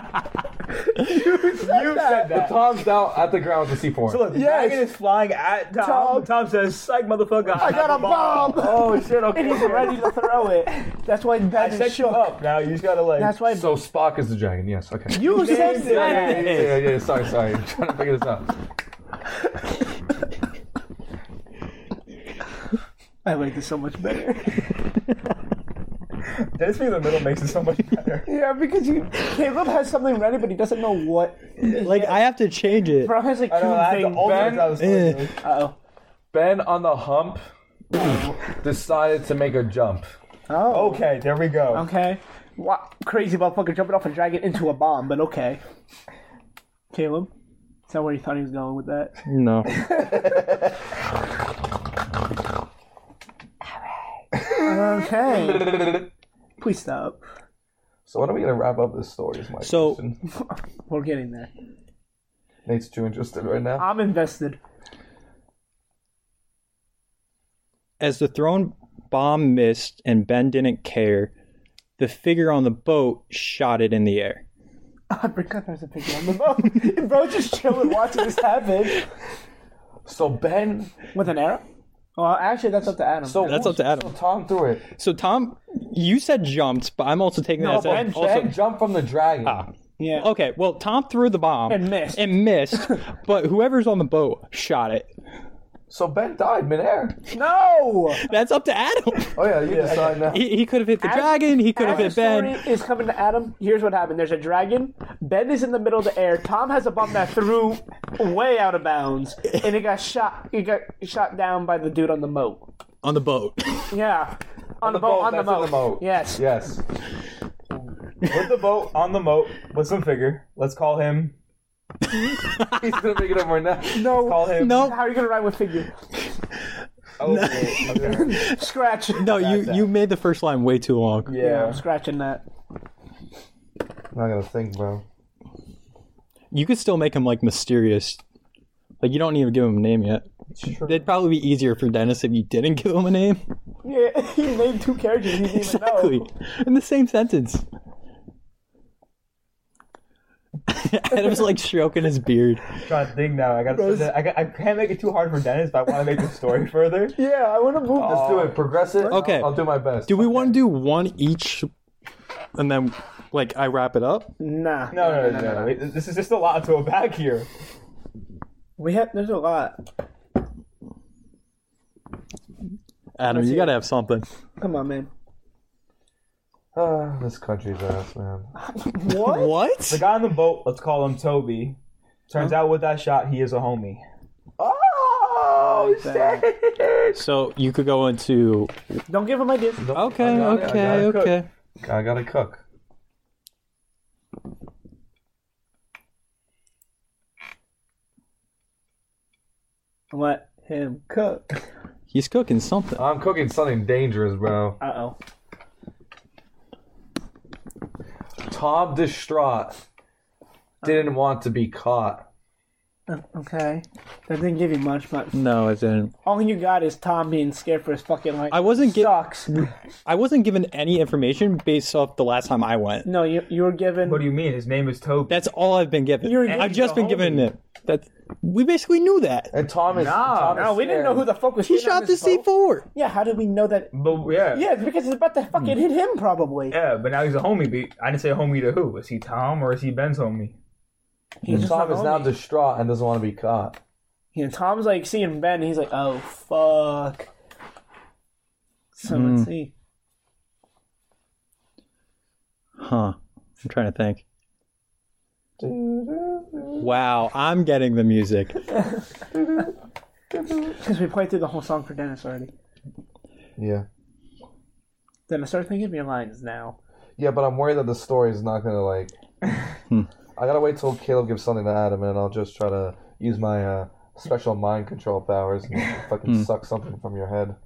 said But that. Tom's down at the ground with the C4. So look, the Yes. dragon is flying at Tom. Tom. Tom says, "Psych, motherfucker! I got a bomb! Oh shit! Okay. And he's ready to throw it. That's why I Ben is set you shook. up. Now you just gotta like." That's why So Spock is the dragon. Yes. Okay. you said named it. that. Yeah. Sorry. I'm trying to figure this out. I like this so much better. This being in the middle makes it so much better. Yeah, because Caleb has something ready, but he doesn't know what. like I have to change it. Bro has like I two know. I had to things. alter Ben- it. I was thinking. Uh-oh. Ben on the hump decided to make a jump. Oh. Okay, there we go. Okay. What crazy motherfucker jumping off a dragon into a bomb, but okay. Caleb? Is that where you thought he was going with that? No. Okay. Please stop. So when are we gonna wrap up this story? Is my So- question. We're getting there. Nate's too interested right now. I'm invested. As the thrown bomb missed and Ben didn't care, the figure on the boat shot it in the air. I forgot there's a picture on the boat. Bro, just chilling watching this happen. So Ben. With an arrow? Well, actually, that's up to Adam. So That's up to Adam. So Tom threw it. So Tom, you said jumped, but I'm also taking that as Ben- Ben jumped from the dragon. yeah. Okay, well, Tom threw the bomb And missed. but whoever's on the boat shot it. So Ben died midair. No! That's up to Adam. Oh yeah, you decide now. He could have hit the dragon. He could have As hit the Ben. story is coming to Adam. Here's what happened. There's a dragon. Ben is in the middle of the air. Tom has a bomb that threw way out of bounds, and it got shot. It got shot down by the dude on the moat. On the boat. Yeah, on the boat. On the that's in moat. the moat. Yes. Yes. Put the boat on the moat with some figure. Let's call him. He's gonna make it up right now. No. Call him. No, How are you gonna ride with figure? Oh, okay. Scratch. no, you made the first line way too long. Yeah, Yeah. I'm scratching that. I'm not gonna think, bro. You could still make him like mysterious. Like you don't even give him a name yet. It'd probably be easier for Dennis if you didn't give him a name. Yeah, he named two characters he didn't Exactly. even know. In the same sentence. Adam's like stroking his beard. Trying to think now. I can't make it too hard for Dennis, but I want to make the story further. Yeah, I want to move Let's do it. Progress it. Okay. I'll do my best. Do we want to do one each and then like I wrap it up? Nah. No. This is just a lot to a bag here. There's a lot. Adam, you gotta have something. Come on, man. This country's ass, man. What? What? The guy on the boat, let's call him Toby. Turns out with that shot, he is a homie. Oh shit! So you could go into Don't give him ideas. okay, I got it, I okay, got it. okay. I gotta cook. What? him cook. He's cooking something. I'm cooking something dangerous, bro. Uh-oh. Tom, distraught, didn't want to be caught. Okay. That didn't give you much, but No, it didn't. all you got is Tom being scared for his fucking life. I wasn't Sucks. I wasn't given any information based off the last time I went. No, you were given... What do you mean? His name is Toby. That's all I've been given. You're- I've just he's a been given homie. it. That we basically knew that. And Tom is. Tom is No, we didn't know scared. who the fuck was He hitting on shot the this boat. C4. Yeah, how did we know that? But yeah. Yeah, it's because it's about to fucking hit him, probably. Yeah, but now he's a homie. But I didn't say homie to who. Is he Tom or is he Ben's homie? He's just Tom a is now homie. distraught and doesn't want to be caught. Yeah, Tom's like seeing Ben, and he's like, oh, fuck. So let's see. Huh. I'm trying to think. Wow, I'm getting the music. Because we played through the whole song for Dennis already. Yeah. Then I started thinking of your lines now. Yeah, but I'm worried that the story is not gonna like. I gotta wait till Caleb gives something to Adam, and I'll just try to use my special mind control powers and fucking suck something from your head.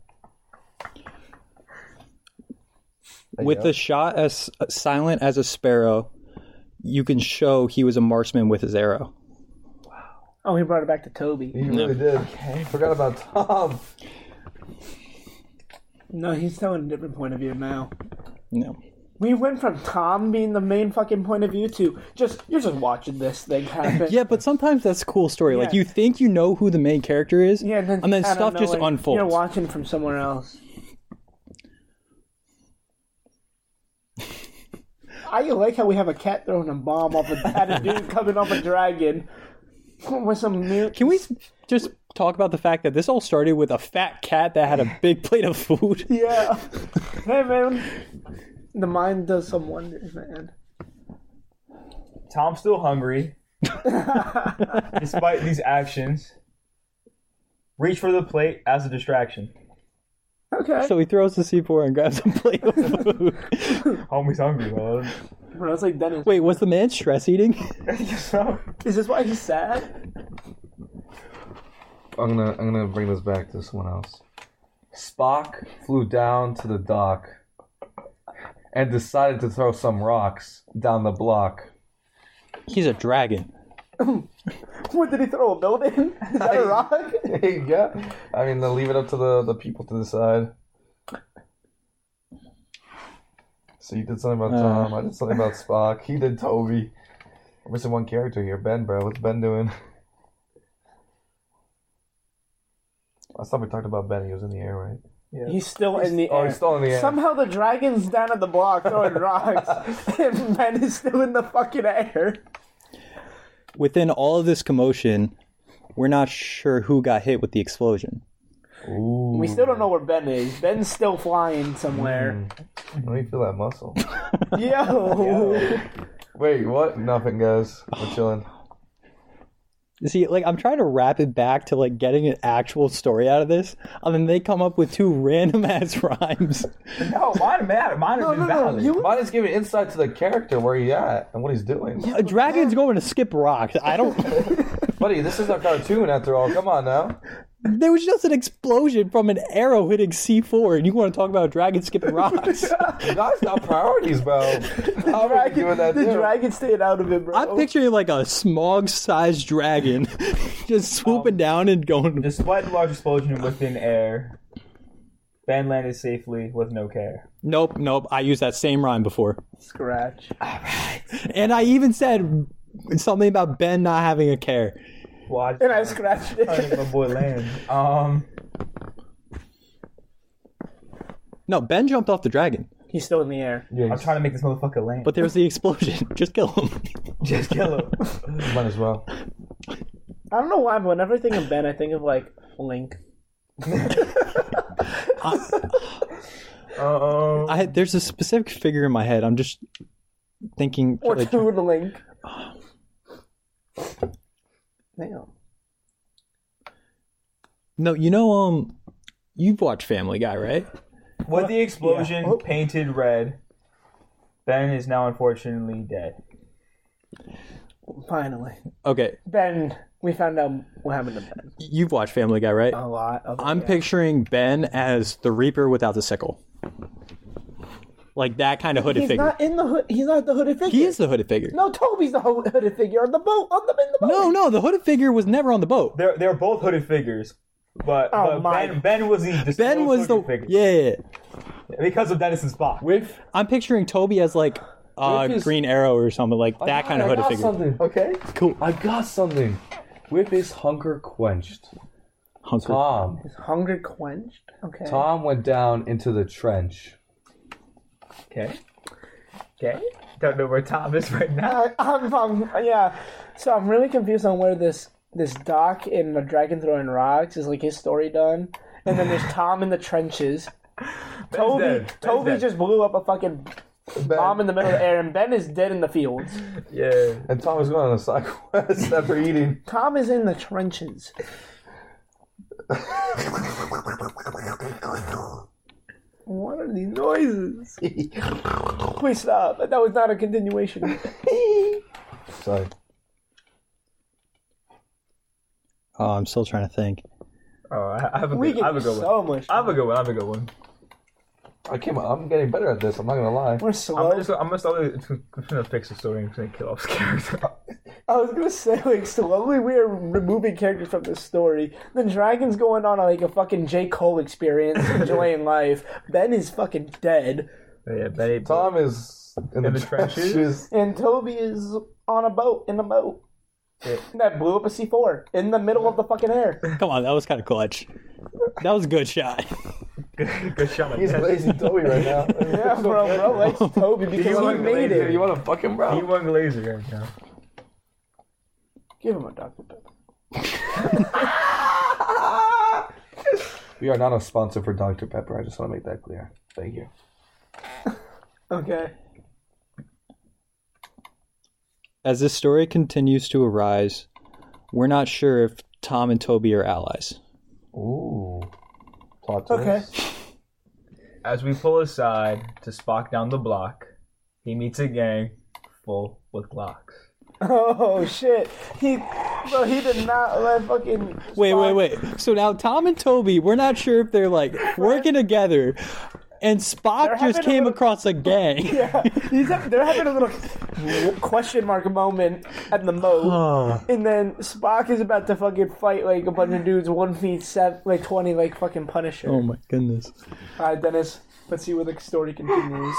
With the shot as silent as a sparrow, you can show he was a marksman with his arrow. Oh, he brought it back to Toby. He really did. Forgot about Tom. No, he's telling a different point of view now. No. We went from Tom being the main fucking point of view to you're just watching this thing happen. Yeah, but sometimes that's a cool story. Like, Yeah. you think you know who the main character is, Yeah, and then out of stuff just nowhere, unfolds. You're watching from somewhere else. I like how we have a cat throwing a bomb off at a dude coming off a dragon with some mute. Can we just talk about the fact that this all started with a fat cat that had a big plate of food? Yeah. Hey, man. The mind does some wonders, man. Tom's still hungry. Despite these actions. Reach for the plate as a distraction. Okay. So he throws the C4 and grabs a plate of food. Homie's hungry, bro. Bro, it's like Dennis. Wait, was the man stress eating? So, Is this why he's sad? I'm gonna bring this back to someone else. Spock flew down to the dock and decided to throw some rocks down the block. He's a dragon. What, did he throw a building? Is that a rock? Yeah, I mean, they'll leave it up to the people to decide. So you did something about Tom, I did something about Spock, he did Toby. We're missing one character here, Ben, bro. What's Ben doing? Last time we talked about Ben, he was in the air, right? He's still in the air. Oh, he's still in the air. Somehow the dragon's down at the block throwing rocks, and Ben is still in the fucking air. Within all of this commotion, we're not sure who got hit with the explosion. Ooh. We still don't know where Ben is. Ben's still flying somewhere. Let me feel that muscle. Yo. Wait, what? Nothing, guys. We're chilling. See, like, I'm trying to wrap it back to, like, getting an actual story out of this, and then they come up with two random-ass rhymes. no, mine have been valid. Mine is giving insight to the character, where he at, and what he's doing. A dragon's going to skip rocks. I don't... Buddy, this is a cartoon after all. Come on now. There was just an explosion from an arrow hitting C4, and you want to talk about a dragon skipping rocks? You guys got priorities, bro. I'm doing that The too. dragon stayed out of it, bro. I'm picturing, like, a smog-sized dragon just swooping down and going... Despite the large explosion within air, Ben landed safely with no care. Nope. I used that same rhyme before. Scratch. And I even said something about Ben not having a care. Well, And I scratched trying to it. make my boy land. No, Ben jumped off the dragon, He's still in the air. Yeah, I'm trying to make this motherfucker land. but there was the explosion. Just kill him. Just kill him. might as well. I don't know why, but whenever I think of Ben, I think of, like, Link. There's a specific figure in my head. I'm just thinking... Or like, Toon Link. Damn. No, you know, you've watched Family Guy, right? With the explosion Yeah. Oh. painted red, Ben is now unfortunately dead. Finally. Okay, Ben we found out what happened to Ben. You've watched Family Guy, right? A lot of I'm picturing Ben as the Reaper without the sickle. Like that kind of hooded He's figure. not in the hood. He's not the hooded figure. He is the hooded figure. No, Toby's the hooded figure on the boat. In the boat. No, the hooded figure was never on the boat. They're both hooded figures, but, Oh, my. Ben was the Ben was the figure. yeah. Because of Dennis and Spock. With I'm picturing Toby as like With his- Green Arrow or something like that kind of I hooded got figure. something. Okay. Cool. I got something. With his hunger quenched, Hunker. Is hunger quenched? Okay. Tom went down into the trench. Okay. Don't know where Tom is right now. Yeah. So I'm really confused on where this Doc in the Dragon Throwing Rocks is like his story done, and then there's Tom in the trenches. Toby dead. Ben's just blew up a fucking bomb in the middle of the air, and Ben is dead in the fields. Yeah. And Tom was going on a side quest after eating. Tom is in the trenches. What are these noises? Please stop. That was not a continuation. Sorry. Oh, I'm still trying to think. Oh, I have a We good, I have a get good one. so much. I have a good one. I'm getting better at this. I'm not gonna lie. We're slow. I'm gonna start gonna fix the story and gonna kill off this character. I was gonna say, like, slowly we are removing characters from this story. The Dragon's going on like a fucking J. Cole experience, enjoying life. Ben is fucking dead, Yeah, Benny. Tom is in the trenches? trenches. and Toby is on a boat in a boat that blew up a C4 in the middle of the fucking air. Come on, that was kind of clutch. That was a good shot. Good shot. He's lazy Toby right now. Yeah, bro likes Toby because he made it. You want to fuck him, He bro? won laser right now. Give him a Dr. Pepper. We are not a sponsor for Dr. Pepper. I just want to make that clear. Thank you. Okay. As this story continues to arise, we're not sure if Tom and Toby are allies. Ooh. Plot Okay. twist. As we pull aside to Spock down the block, he meets a gang full with Glocks. Oh shit. He did not let fucking. Wait. So now Tom and Toby, we're not sure if they're like working together, and Spock They're just having a came little- across a gang. Yeah, they're having a little question mark moment at the moat, Oh. and then Spock is about to fucking fight like a bunch of dudes 1 feet 7, like 20, like fucking Punisher. Oh my goodness. All right, Dennis, let's see where the story continues.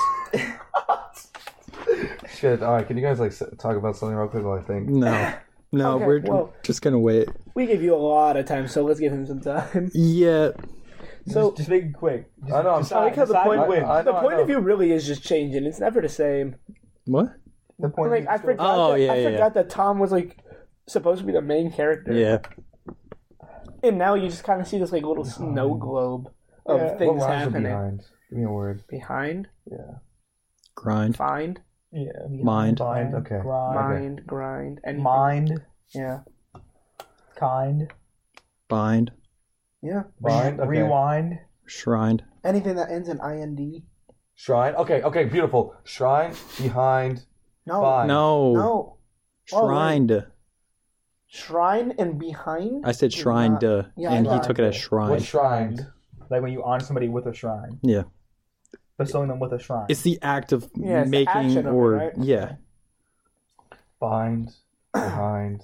Shit. All right. Can you guys talk about something real quick while I think? No, Okay, we're well- just gonna wait. We gave you a lot of time, so let's give him some time. Yeah. So Just make it quick. Just, I know, I'm I like how the point, win. the point of view really is just changing. It's never the same. What? The point Like I of the story. forgot. Oh, yeah, I yeah, forgot that Tom was like supposed to be the main character. Yeah. And now you just kind of see this like little snow globe of Yeah. things What rhymes are happening. behind? Give me a word. Behind, Yeah. Grind. find, Yeah. Mind. Bind, Okay. Grind. mind, grind, anything. Mind. Yeah, Kind. Bind. yeah. Bind. Okay. Rewind. Shrined. Anything that ends in ind. Shrine. Okay. Beautiful. Shrine. Behind. No, Bind. No. no. Oh, wait. Shrined. Shrine and behind. I said shrined, Yeah, and I he know. took it as shrine. What's shrined? Like when you honor somebody with a shrine. Yeah. Bestowing them with a shrine. It's the act of Yeah, it's the action making of it, or right? yeah. Bind. Behind.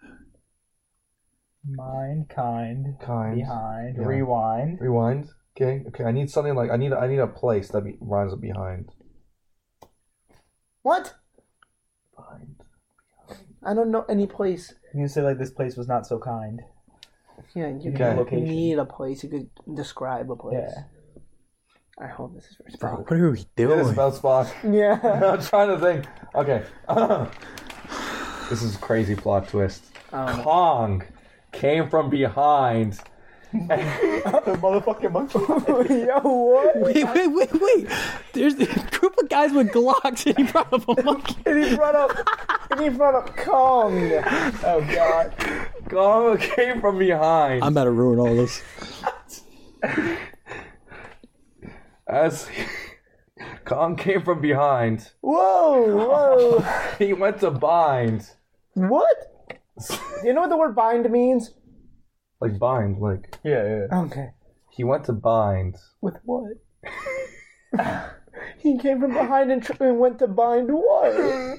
Mind. Kind. Kind. Behind. Yeah. Rewind. Rewind. Okay. I need something like I need a place that rhymes with behind. What? Behind. I don't know any place. You can say like this place was not so kind. Yeah, you Okay. you need a place. You could describe a place. Yeah. I hope this is very Bro, specific. what are we It is doing? about Spock. Yeah. I'm trying to think. Okay. This is a crazy plot twist. Oh. Kong came from behind. The motherfucking monkey. Yo, what? Wait. There's a group of guys with Glocks and he brought up a monkey. And he brought up Kong. Oh god. Kong came from behind. I'm about to ruin all this. As Kong came from behind, Whoa. he went to bind. What? Do you know what the word bind means? Like bind, like Yeah. Okay. he went to bind. With what? He came from behind and went to bind what?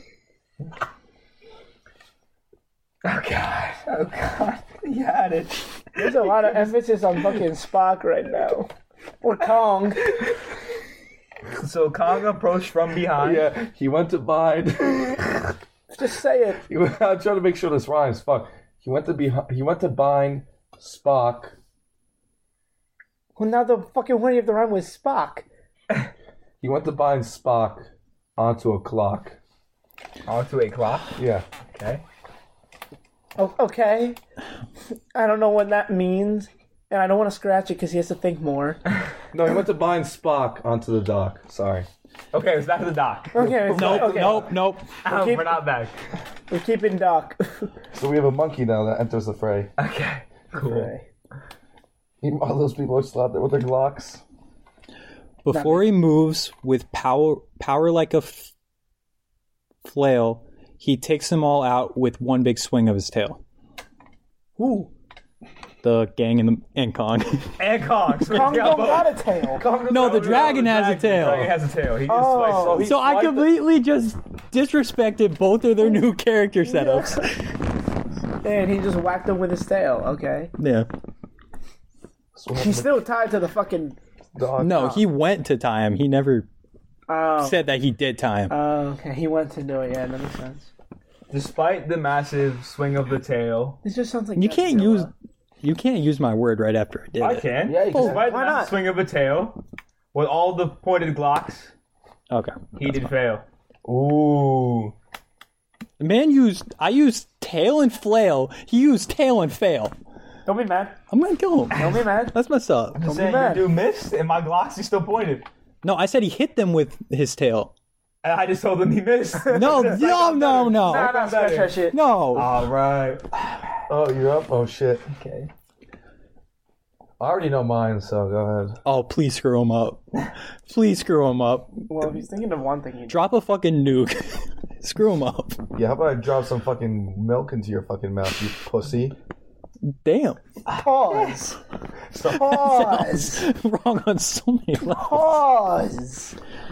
Oh god. You had it. There's a lot of emphasis on fucking Spock right now. Or Kong. So Kong approached from behind. Yeah, he went to bind. Just say it. I'm trying to make sure this rhymes. Fuck. He went to bind Spock. Well, now the fucking one you have to rhyme with Spock. He went to bind Spock onto a clock. Onto a clock. Yeah. Okay. Oh, okay. I don't know what that means. And I don't want to scratch it because he has to think more. No, he went to bind Spock onto the dock. Sorry. Okay, it's back to the dock. Okay. Nope. We're not back. We're keeping Doc. So we have a monkey now that enters the fray. Okay. Cool. Okay. All those people are still out there with their Glocks. Before he moves with power like a flail, he takes them all out with one big swing of his tail. Who? The gang and Kong. And Kong. So Kong we got don't both. got a tail. No, the dragon has a The dragon tail. has a tail. He just Oh. swipes. So I completely just disrespected both of their new character setups. And he just whacked him with his tail. Okay. Yeah. He's still tied to the fucking... Dog. No, he went to tie him. He never Oh. said that he did tie him. Okay. He went to do it. Yeah, that makes sense. Despite the massive swing of the tail, This just sounds like... You can't Godzilla. use my word right after I did I it. can. Yeah, you can. Despite Why the massive not? swing of the tail, with all the pointed Glocks, Okay. he did fail. Ooh. The man I used tail and flail. He used tail and fail. Don't be mad. I'm gonna kill him. Don't be mad. That's messed up. I'm be saying your mad. dude missed, and my Glocks he still pointed. No, I said he hit them with his tail. And I just told him he missed. No, no. Nah, scratch that shit. No. All right. Oh, you're up? Oh, shit. Okay. I already know mine, so go ahead. Oh, please screw him up. Please screw him up. Well, if he's thinking of one thing, he... Drop a fucking nuke. Screw him up. Yeah, how about I drop some fucking milk into your fucking mouth, you pussy? Damn. Pause. Pause. Wrong on so many levels. Pause.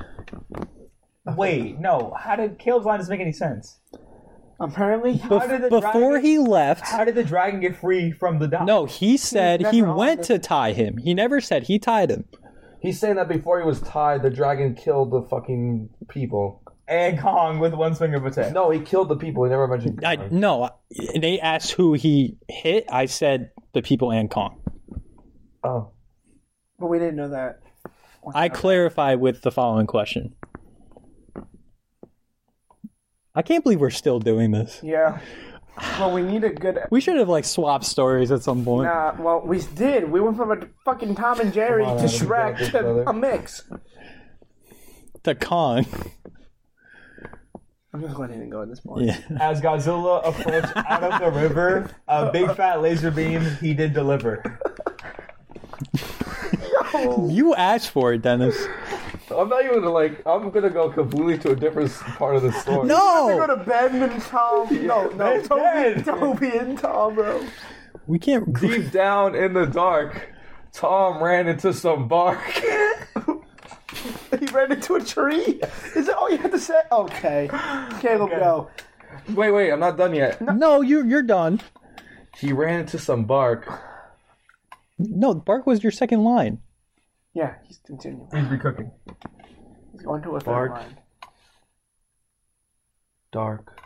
Wait, no. How did Caleb's line doesn't make any sense? Apparently, How did the Before dragon, he left, How did the dragon get free from the dock? no, he said never he on went this. to tie him. He never said he tied him. He's saying that before he was tied, the dragon killed the fucking people. And Kong with one swing of a tail. No, he killed the people. He never mentioned. No, they asked who he hit. I said the people and Kong. Oh. but we didn't know that. I clarify with the following question. I can't believe we're still doing this. Yeah. Well, we need a good... We should have swapped stories at some point. Nah, well, we did. We went from a fucking Tom and Jerry Come on, to Adam, Shrek you got this, to brother. a mix. The Kong. I'm just letting it go at this point. Yeah. As Godzilla approached out of the river, a big fat laser beam, he did deliver. You asked for it, Dennis. I'm not even I'm gonna go completely to a different part of the story. We go No! to Ben and Tom. No, Ben's Toby, dead. Toby and Tom, bro. We can't. Deep down in the dark, Tom ran into some bark. He ran into a tree. Is that all you had to say? Okay. Caleb, Okay. go. Wait, I'm not done yet. No, you're done. He ran into some bark. No, Bark was your second line. Yeah, he's continuing. He's recooking. He's going to a third Bark. line. Dark.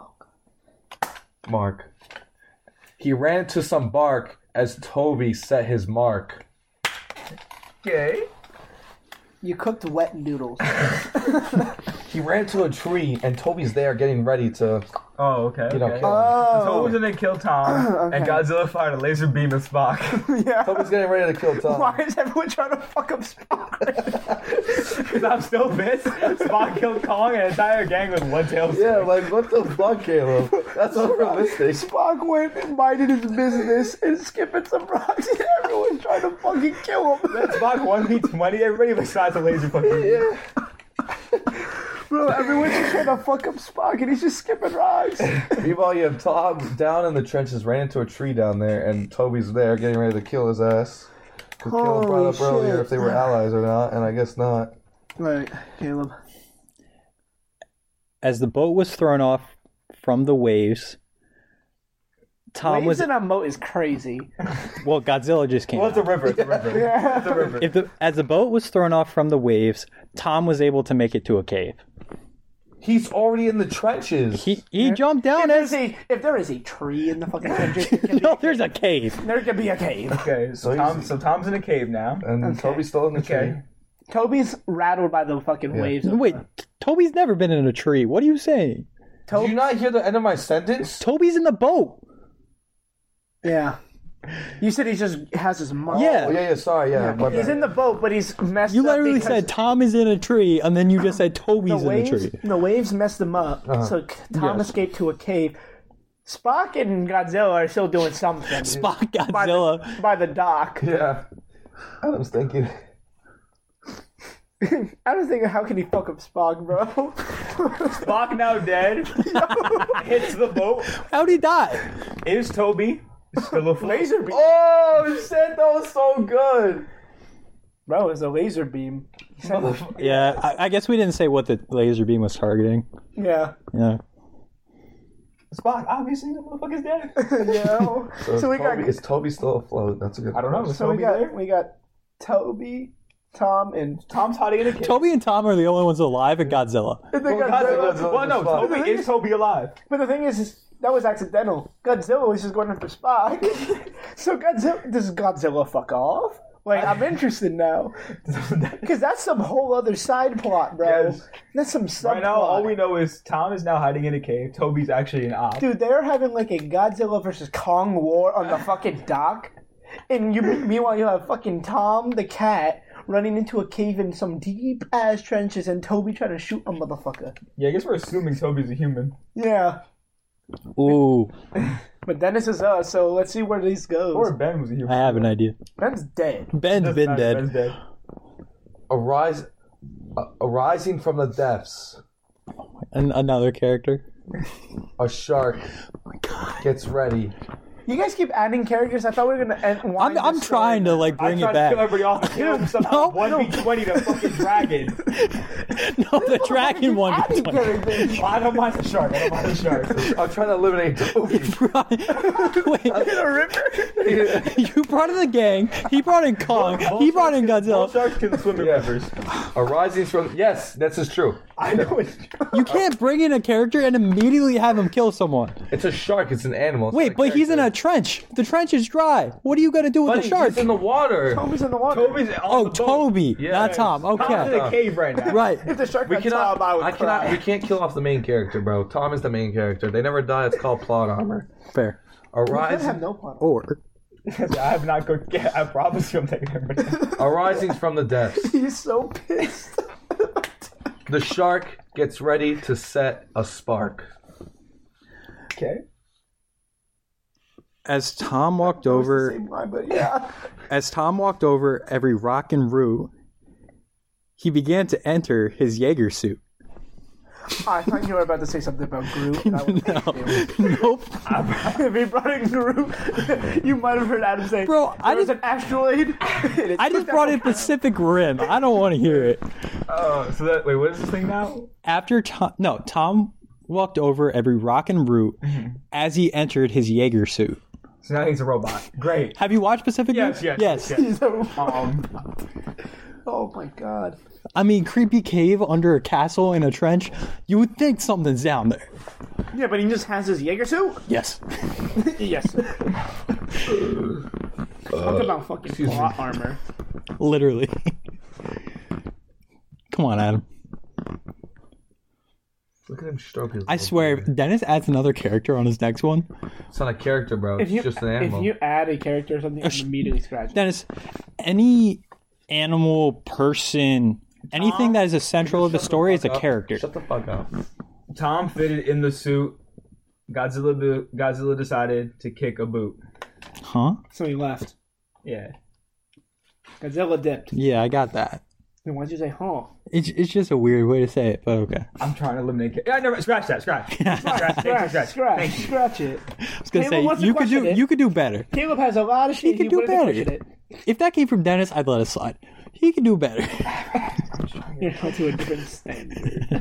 Mark. He ran into some bark as Toby set his mark. Okay. You cooked wet noodles. He ran to a tree and Toby's there getting ready to, Oh, okay. you know, okay. kill him. Oh. Toby's gonna kill Tom, and Godzilla fired a laser beam at Spock. Yeah. Toby's getting ready to kill Tom. Why is everyone trying to fuck up Spock? Because I'm still pissed. Spock killed Kong and an entire gang with one tail. Yeah, what the fuck, Caleb? That's unrealistic. Spock went and minded his business and skipping some rocks, and everyone's trying to fucking kill him. Spock 1v20 everybody besides the laser fucking beam. Yeah. Bro, everyone's just trying to fuck up Spock, and he's just skipping rocks. Meanwhile, you have Tom down in the trenches, ran into a tree down there, and Toby's there getting ready to kill his ass. Because Caleb brought up Holy earlier shit. if they were allies or not, and I guess not. Right, Caleb. As the boat was thrown off from the waves, Tom Waves was in a moat is crazy. well. Godzilla just came. Well, it's a out. river. It's a river. Yeah. It's a river. As the boat was thrown off from the waves, Tom was able to make it to a cave. He's already in the trenches. He jumped down as If there is a tree in the fucking trenches, no. There's a cave. there could be a cave. Okay, so Tom's in a cave now. and Toby's still in the tree. Okay. Toby's rattled by the fucking waves. Wait, Toby's never been in a tree. What are you saying? Did you not hear the end of my sentence? Toby's in the boat. Yeah. You said he just has his mom. Yeah. Oh, yeah, sorry, my He's bad. in the boat, but he's messed You up literally because said Tom is in a tree, and then you just said the Toby's in a waves, tree. the waves messed him up. So Tom escaped to a cave. Spock and Godzilla are still doing something. Spock, by Godzilla. by the dock. Yeah. Adam's thinking. I was thinking, how can he fuck up Spock, bro? Spock now dead. Hits the boat. How'd he die? Is Toby still afloat? Laser beam. Oh, shit, that was so good. Bro, it's a laser beam. Yeah, I guess we didn't say what the laser beam was targeting. Yeah. Yeah. Spock, obviously the motherfucker's dead. Yeah. So we got. Is Toby still afloat? That's a good I don't know. question. Is So Toby there? we got Toby, Tom, and Tom's hiding in a cave. Toby and Tom are the only ones alive, and Godzilla. Well, Godzilla- Well, no, Spock. Toby is Toby alive. But the thing is that was accidental. Godzilla was just going after Spock. So does Godzilla fuck off? Like, I'm interested now. Because that's some whole other side plot, bro. Yes. That's some subplot. Right now, all we know is Tom is now hiding in a cave. Toby's actually an op. Dude, they're having like a Godzilla versus Kong war on the fucking dock. And meanwhile, you have fucking Tom the cat running into a cave in some deep ass trenches and Toby trying to shoot a motherfucker. Yeah, I guess we're assuming Toby's a human. Yeah. Ooh, But Dennis is us, so let's see where this goes. Or Ben was a human. I have an idea. Ben's dead. Ben's been Ben's dead. dead. Arising from the depths, And another character. a shark gets ready. You guys keep adding characters. I thought we were gonna end. I'm trying to like I bring tried it to kill back. everybody off and kill him somehow. No, 1v20 to fucking dragon. No, the dragon one. adding characters. I don't mind the shark. I don't mind the shark. I'm trying to eliminate Toby. Wait, you brought in the gang. He brought in Kong. He brought in All Godzilla. sharks can swim in Yeah. rivers. Arising from this is true. I know it's You can't bring in a character and immediately have him kill someone. It's a shark. It's an animal. It's Wait, not but he's in a character. trench. The trench is dry. What are you gonna do with But the shark? he's in the water. Toby's in the water. Toby's on Oh, the boat. Toby, Yes. not Tom. Tom's in Okay, a cave right now. right. If the shark We got cannot. Tom, I would I cannot. cry. We can't kill off the main character, bro. Tom is the main character. They never die. It's called plot armor. Fair. I have Arising, no plan. Or I have not cooked yet. I promise you I'm taking everybody. arising from the depths, He's so pissed. the shark gets ready to set a spark. Okay. as Tom walked over, Same line, but yeah. as Tom walked over every rock and root, he began to enter his Jaeger suit. I thought you were about to say something about Groot. And I was Nope. if he brought in Groot, you might have heard Adam say, Bro, I there was just- an asteroid. I just brought in Pacific Rim. I don't want to hear it. So that wait, what is this thing now? After Tom walked over every rock and root as he entered his Jaeger suit. So now he's a robot. Great. Have you watched Pacific Rim? Yes. He's a- Um, oh my god. I mean, creepy cave under a castle in a trench. You would think something's down there. Yeah, but he just has his Jaeger suit? Yes. Yes. Talk about fucking plot armor. Literally. Come on, Adam. Look at him stroke his. I swear, if Dennis adds another character on his next one. It's not a character, bro. It's just an animal. If you add a character or something, I'm immediately scratching. Dennis, any animal, person, anything that is essential to the story is a character. Shut the fuck up. Tom fitted in the suit. Godzilla decided to kick a boot. Huh? So he left. Yeah. Godzilla dipped. Yeah, I got that. Then why'd you say, huh? It's just a weird way to say it, but okay. I'm trying to eliminate. Yeah, never. Scratch that. Scratch. Scratch it. I was gonna Caleb wants say to you could do question it. you could do better. Caleb has a lot of shit He could do wanted to question better. it. If that came from Dennis, I'd let it slide. He could do better. You're held to a different standard.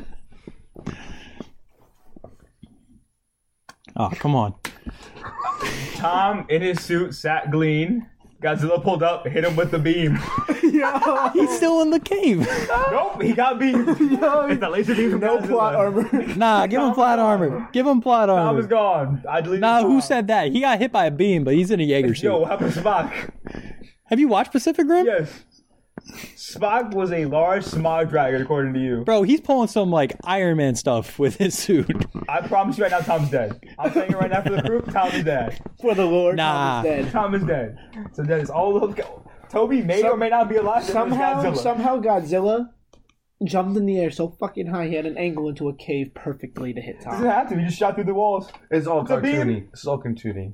Oh, come on. Tom in his suit sat Glean. Godzilla pulled up, hit him with the beam. He's still in the cave. Nope, he got beamed. It's a laser beam from No Godzilla. plot armor. Nah, give him plot armor. Give him plot Tom is armor. gone. I deleted Nah, Tom. who said that? He got hit by a beam, but he's in a Jaeger suit. Yo, what happened to Spock? Have you watched Pacific Rim? Yes. Spock was a large smog dragon, according to you. Bro, he's pulling some like Iron Man stuff with his suit. I promise you right now, Tom's dead. I'm saying it right now for the proof. Tom is dead. For the Lord, Nah. Tom is dead. Tom is dead. So that is all those. Toby may or may not be alive. Somehow Godzilla jumped in the air so fucking high he had an angle into a cave perfectly to hit Doesn't Tom. have to. He just shot through the walls. It's all a beam. cartoony. It's all cartoony.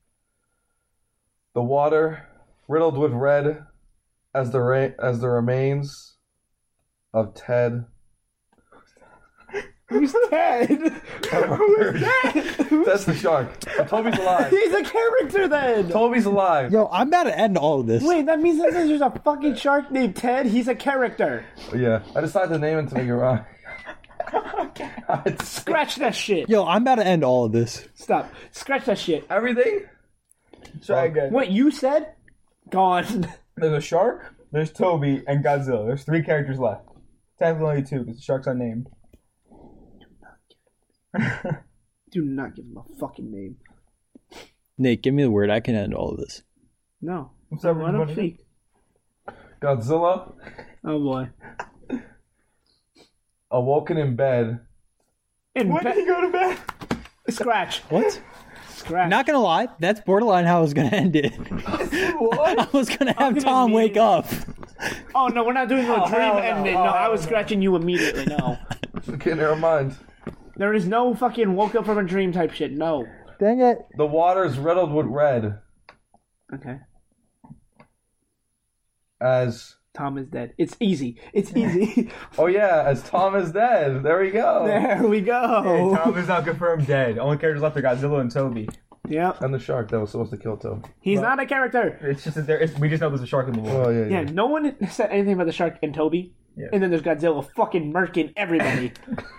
The water riddled with red as the remains of Ted. Who's Ted? That's the shark. But Toby's alive. He's a character then. Toby's alive. Yo, I'm about to end all of this. Wait, that means that there's a fucking shark named Ted. He's a character. Yeah, I decided to name it to make it rhyme. Scratch that shit. Yo, I'm about to end all of this. Stop. Scratch that shit. Everything? Try again. What you said? Gone. There's a shark, there's Toby, and Godzilla. There's 3 characters left. Technically only 2 because the shark's unnamed. Do not give him a fucking name. Nate, give me the word. I can end all of this. No. What's up, I don't everybody? speak. Godzilla, Oh boy. awoken in bed. In When did he go to bed? Scratch. What? Scratch. Not gonna lie, that's borderline how I was gonna end it. I was gonna have gonna Tom wake immediately- up. Oh no, we're not doing no dream hell no. ending. Oh, No, I hell was no. scratching you immediately. No. Okay, never mind. There is no fucking woke up from a dream type shit. No. Dang it. The water's riddled with red Okay. as... Tom is dead. It's easy. It's easy. Oh yeah, as Tom is dead. There we go. There we go. Tom is now confirmed dead. Only characters left are Godzilla and Toby. Yep. And the shark that was supposed to kill Toby. He's not a character. It's just that we just know there's a shark in the water. Oh yeah, Yeah, no one said anything about the shark and Toby. Yeah. And then there's Godzilla fucking murking everybody.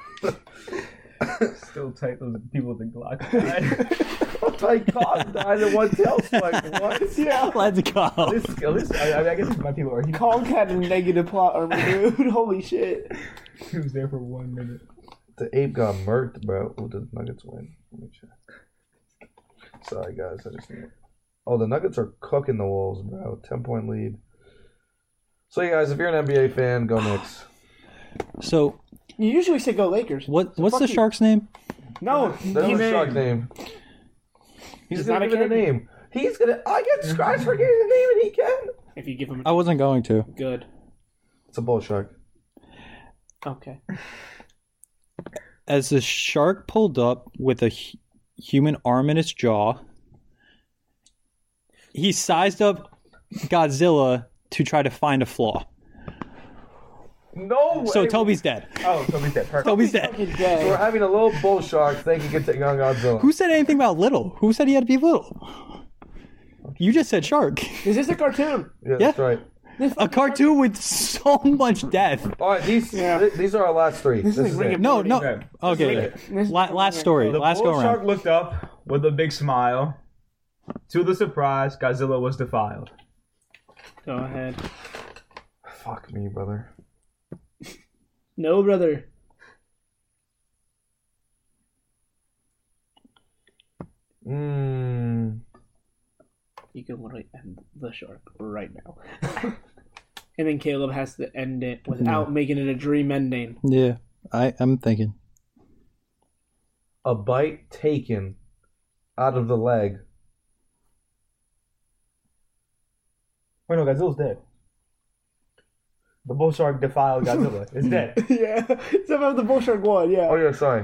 Still tight. Those people with the Glock. died. My God, died in one tail swipe. What? Yeah. Let's go. At least, I guess my people are. Kong had a negative plot armor, dude. Holy shit. He was there for 1 minute. The ape got murked, bro. Who did the Nuggets win? Let me check. Sorry, guys. I just need it. Oh, the Nuggets are cooking the Wolves, bro. 10-point lead. So, you guys, if you're an NBA fan, go Knicks. So, You usually say go Lakers. what's fuck the you. Shark's name? No. There's no shark name. He's It's gonna not give a it a name. He's gonna. I get scratched for giving a name, and he can. If you give him I wasn't going to. good. It's a bull shark. Okay. As the shark pulled up with a human arm in its jaw, he sized up Godzilla to try to find a flaw. No way. So Toby's dead. Oh, Toby's dead. Perfect. Toby's dead. Fucking We're dead. having a little bull shark. Think he can take on Godzilla. Who said anything about little? Who said he had to be little? You just said shark. Is this a cartoon? Yeah, that's Yeah. right. A cartoon with so much death. All right, these are our last three. This like is Ring it. of No, Morty. no. Okay. Okay. This- Last story. The Last bull go shark around. looked up with a big smile. To the surprise, Godzilla was defiled. Go ahead. Fuck me, brother. No, brother. Mmm. You can literally end the shark right now. And then Caleb has to end it without making it a dream ending. Yeah, I'm thinking. A bite taken out of the leg. Wait, no, Godzilla's dead. The bull shark defiled Godzilla. It's dead. Yeah. Somehow the bull shark won, yeah. Oh yeah, sorry.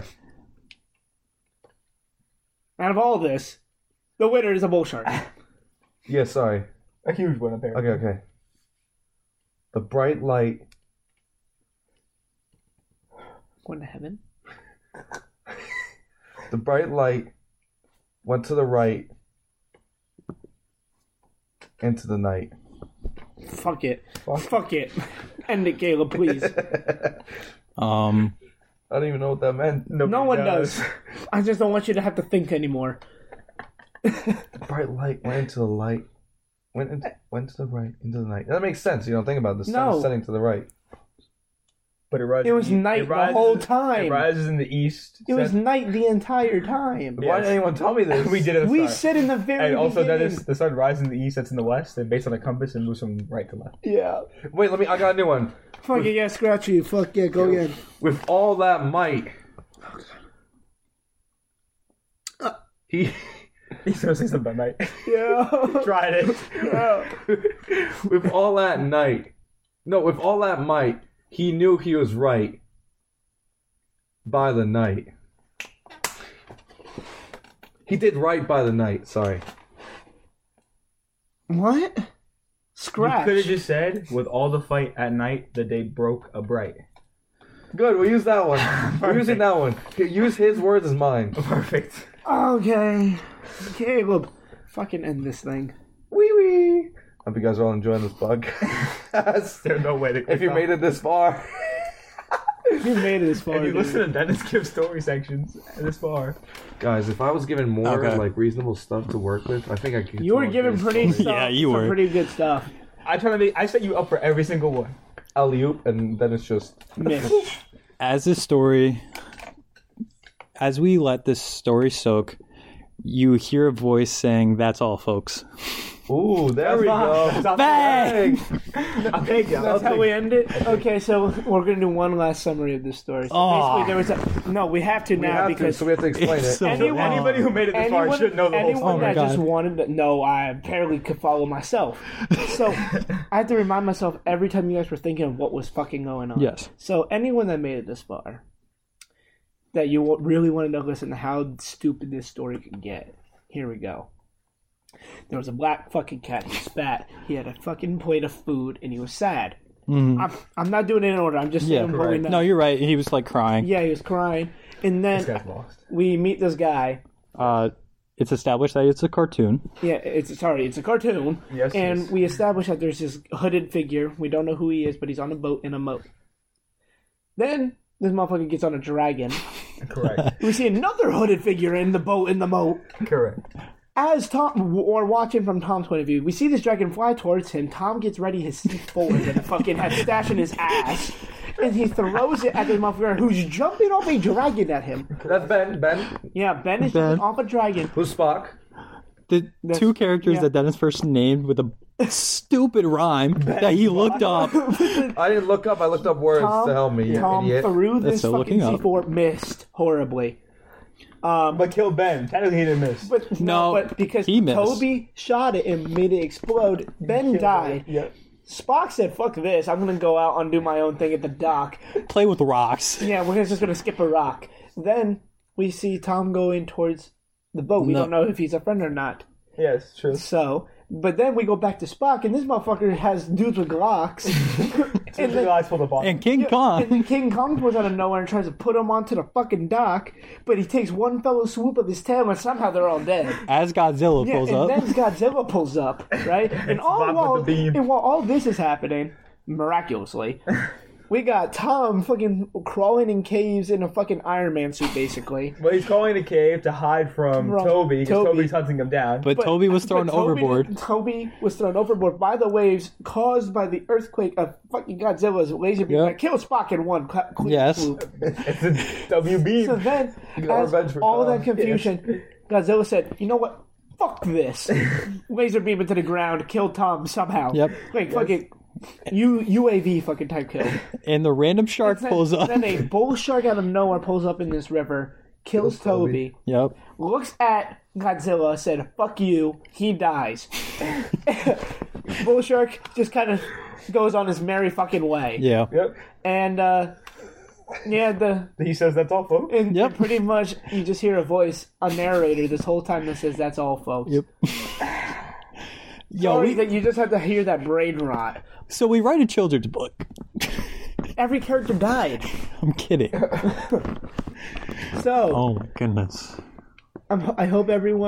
Out of all this, the winner is a bull shark. Yeah, sorry. A huge one, apparently. Okay. The bright light Going to heaven? The bright light went to the right into the night. Fuck it. Fuck it. End it, Caleb, please. I don't even know what that meant. No one does. I just don't want you to have to think anymore. The bright light went into the light. Went to the right, into the night. That makes sense. You don't think about it. The sun No. is setting to the right. But it rises. It was night the whole time. It rises in the east. It was night the entire time. Why didn't anyone tell me this? We did it. At the We start. said in the very And also, that beginning. is the sun rises in the east. That's in the west. And based on the compass, it moves from right to left. Yeah. Wait, I got a new one. Fuck it, yeah, scratch you. Fuck yeah, go again. With all that might, he He's gonna say something about night. Yeah. Tried it. Yeah. with all that might, he knew he was right by the night. He did right by the night, sorry. What? You Scratch. could have just said, with all the fight at night, the day broke a bright. Good, we'll use that one. We're using that one. Use his words as mine. Perfect. Okay. Caleb. Fucking end this thing. Wee wee. Hope you guys are all enjoying this podcast. There's no way to. If you made it this far. You made it this far. And you dude. listen to Dennis give story sections this far. Guys, if I was given more Okay. like reasonable stuff to work with, I think I could. You were given pretty stuff. Yeah, you were. Pretty good stuff. I set you up for every single one. alley-oop, and then it's just Miss. As this story, as we let this story soak, you hear a voice saying, "That's all, folks." ooh, there we go. Bang! I'll take it. That's how we end it? Okay, so we're going to do one last summary of this story. So Aw. basically, there was we have to We now have because to, so we have to explain It's it. so- Anybody who made it this far should know the whole anyone story. Oh my that just God. wanted to know, I barely could follow myself. So I have to remind myself every time you guys were thinking of what was fucking going on. Yes. So anyone that made it this far, that you really want to know, listen to how stupid this story can get. Here we go. There was a black fucking cat. He spat. He had a fucking plate of food, and he was sad. I'm not doing it in order. I'm just Yeah, saying what we know. no, you're right. He was like crying. Yeah, he was crying. And This then guy's lost. we meet this guy. It's established that it's a cartoon. Yeah, it's a cartoon. Yes, and yes. we establish that there's this hooded figure. We don't know who he is, but he's on a boat in a moat. Then this motherfucker gets on a dragon. Correct. We see another hooded figure in the boat in the moat. Correct. As Tom, or watching from Tom's point of view, we see this dragon fly towards him. Tom gets ready, his teeth forward, and fucking has stash in his ass. And he throws it at this motherfucker who's jumping off a dragon at him. That's Ben. Ben, Yeah, Ben is Ben. jumping off a dragon. who's Spock? The two characters yeah. that Dennis first named with a stupid rhyme that he looked up. I didn't look up. I looked up words to help me. You Tom idiot. threw That's this so fucking looking up. C4, missed horribly. But killed Ben. Technically, he didn't miss. But No, but because he missed. Toby shot it and made it explode, Ben died. Yeah. Spock said, "Fuck this! I'm gonna go out and do my own thing at the dock." Play with rocks. Yeah, we're just gonna skip a rock. Then we see Tom going towards the boat. We No. don't know if he's a friend or not. Yes, true. So, but then we go back to Spock, and this motherfucker has dudes with Glocks. And the eyes pulled up on. And King And Kong. then King Kong pulls out of nowhere and tries to put him onto the fucking dock, but he takes one fellow swoop of his tail, and somehow they're all dead. As Godzilla Yeah, pulls and up. then Godzilla pulls up, right? And Bob while with the beam. all this is happening, miraculously, we got Tom fucking crawling in caves in a fucking Iron Man suit, basically. Well, he's calling a cave to hide from Toby because Toby. Toby's hunting him down. But Toby was thrown But Toby- overboard. Toby was thrown overboard by the waves caused by the earthquake of fucking Godzilla's laser beam Yep. that killed Spock in one quick Yes. swoop. It's a W beam. So then, got as revenge for all of Tom. that confusion, Godzilla said, "You know what? Fuck this!" Laser beam into the ground, killed Tom somehow. Yep. Like fucking UAV fucking type kill. And the random shark pulls up. Then a bull shark out of nowhere pulls up in this river, kills Toby, Yep. looks at Godzilla, said, "Fuck you," he dies. Bull shark just kind of goes on his merry fucking way. Yeah. Yep. And He says that's all, folks. and Yep. pretty much you just hear a voice, a narrator this whole time that says, "That's all, folks." Yep. Yo, Sorry that you just have to hear that brain rot. so we write a children's book. Every character died. I'm kidding. So Oh my goodness. I hope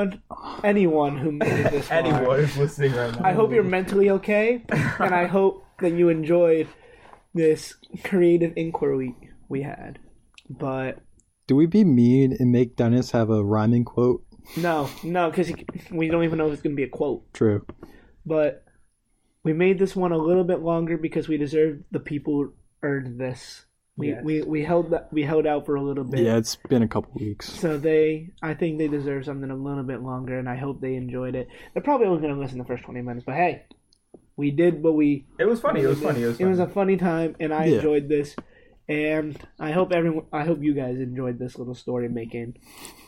anyone who made it this far, Anyone who's listening right now. I hope you're mentally okay, and I hope that you enjoyed this creative inquiry we had. But Do we be mean and make Dennis have a rhyming quote? no, because we don't even know if it's going to be a quote. True. But we made this one a little bit longer because we deserved the people earned this. Yes. We held out for a little bit. Yeah, it's been a couple weeks. So I think they deserve something a little bit longer, and I hope they enjoyed it. They're probably only going to listen the first 20 minutes, but hey, we did what we. It was funny. It was funny. It was a funny time, and I Yeah. enjoyed this. And I hope you guys enjoyed this little story making.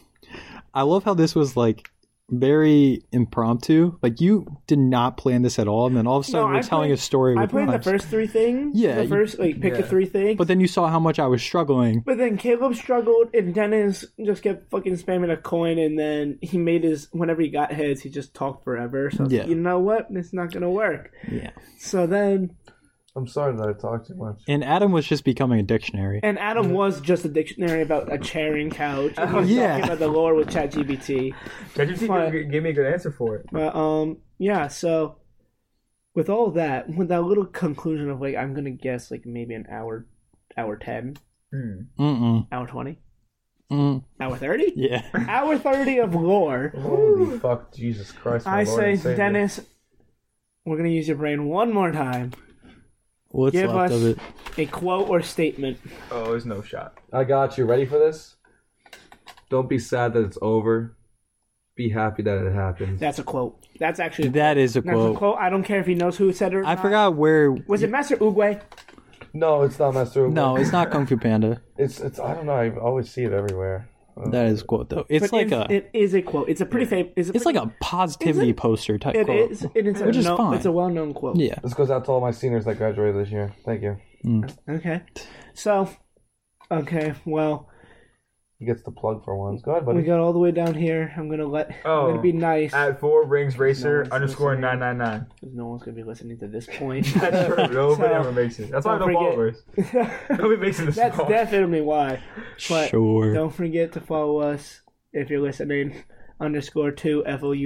I love how this was like very impromptu. Like you did not plan this at all, and then all of a sudden we're telling a story. I with played the rhymes. first three things. Yeah, the you- first pick the yeah. three things. But then you saw how much I was struggling. But then Caleb struggled, and Dennis just kept fucking spamming a coin, and then he made whenever he got hits, he just talked forever. So I was like, Yeah. you know what? It's not going to work. Yeah. So then, I'm sorry that I talk too much. And Adam was just becoming a dictionary. and Adam was just a dictionary about a chair and couch. And he was Yeah. talking about the lore with ChatGPT. ChatGPT gave me a good answer for it. But, yeah, so with all that, with that little conclusion of, like, I'm going to guess, like, maybe an hour 10, Mm-mm. hour 20, Mm. hour 30? Yeah. Hour 30 of lore. Holy fuck, Jesus Christ! My I Lord say, and Savior. Dennis, we're going to use your brain one more time. What's Give left us of it? a quote or statement. Oh, there's no shot. I got you. Ready for this? Don't be sad that it's over. Be happy that it happened. That's a quote. That's actually That is a that's quote. a quote. I don't care if he knows who said it or I not. forgot where. Was it Master Oogway? No, it's not Master. No, it's not Kung Fu Panda. It's. I don't know. I always see it everywhere. That is a quote though. It's But like it is a quote. It's a pretty famous. It's like a positivity poster type It quote. is. It is Which is a fine. It's a well-known quote. Yeah. This goes out to all my seniors that graduated this year. Thank you. Okay. So, okay. Well, He gets the plug for once. Go ahead, we buddy. got all the way down here. I'm gonna be nice. At 4 rings racer one's _999. listening. Because no one's gonna be listening to this point. That's true. Nobody So, ever makes it. That's why I don't have no forget- followers. Nobody makes it this That's far. definitely why. But Sure. don't forget to follow us if you're listening. _2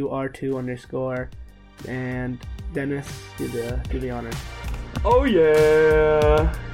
FOUR2 _ and Dennis, do the honors. Oh yeah.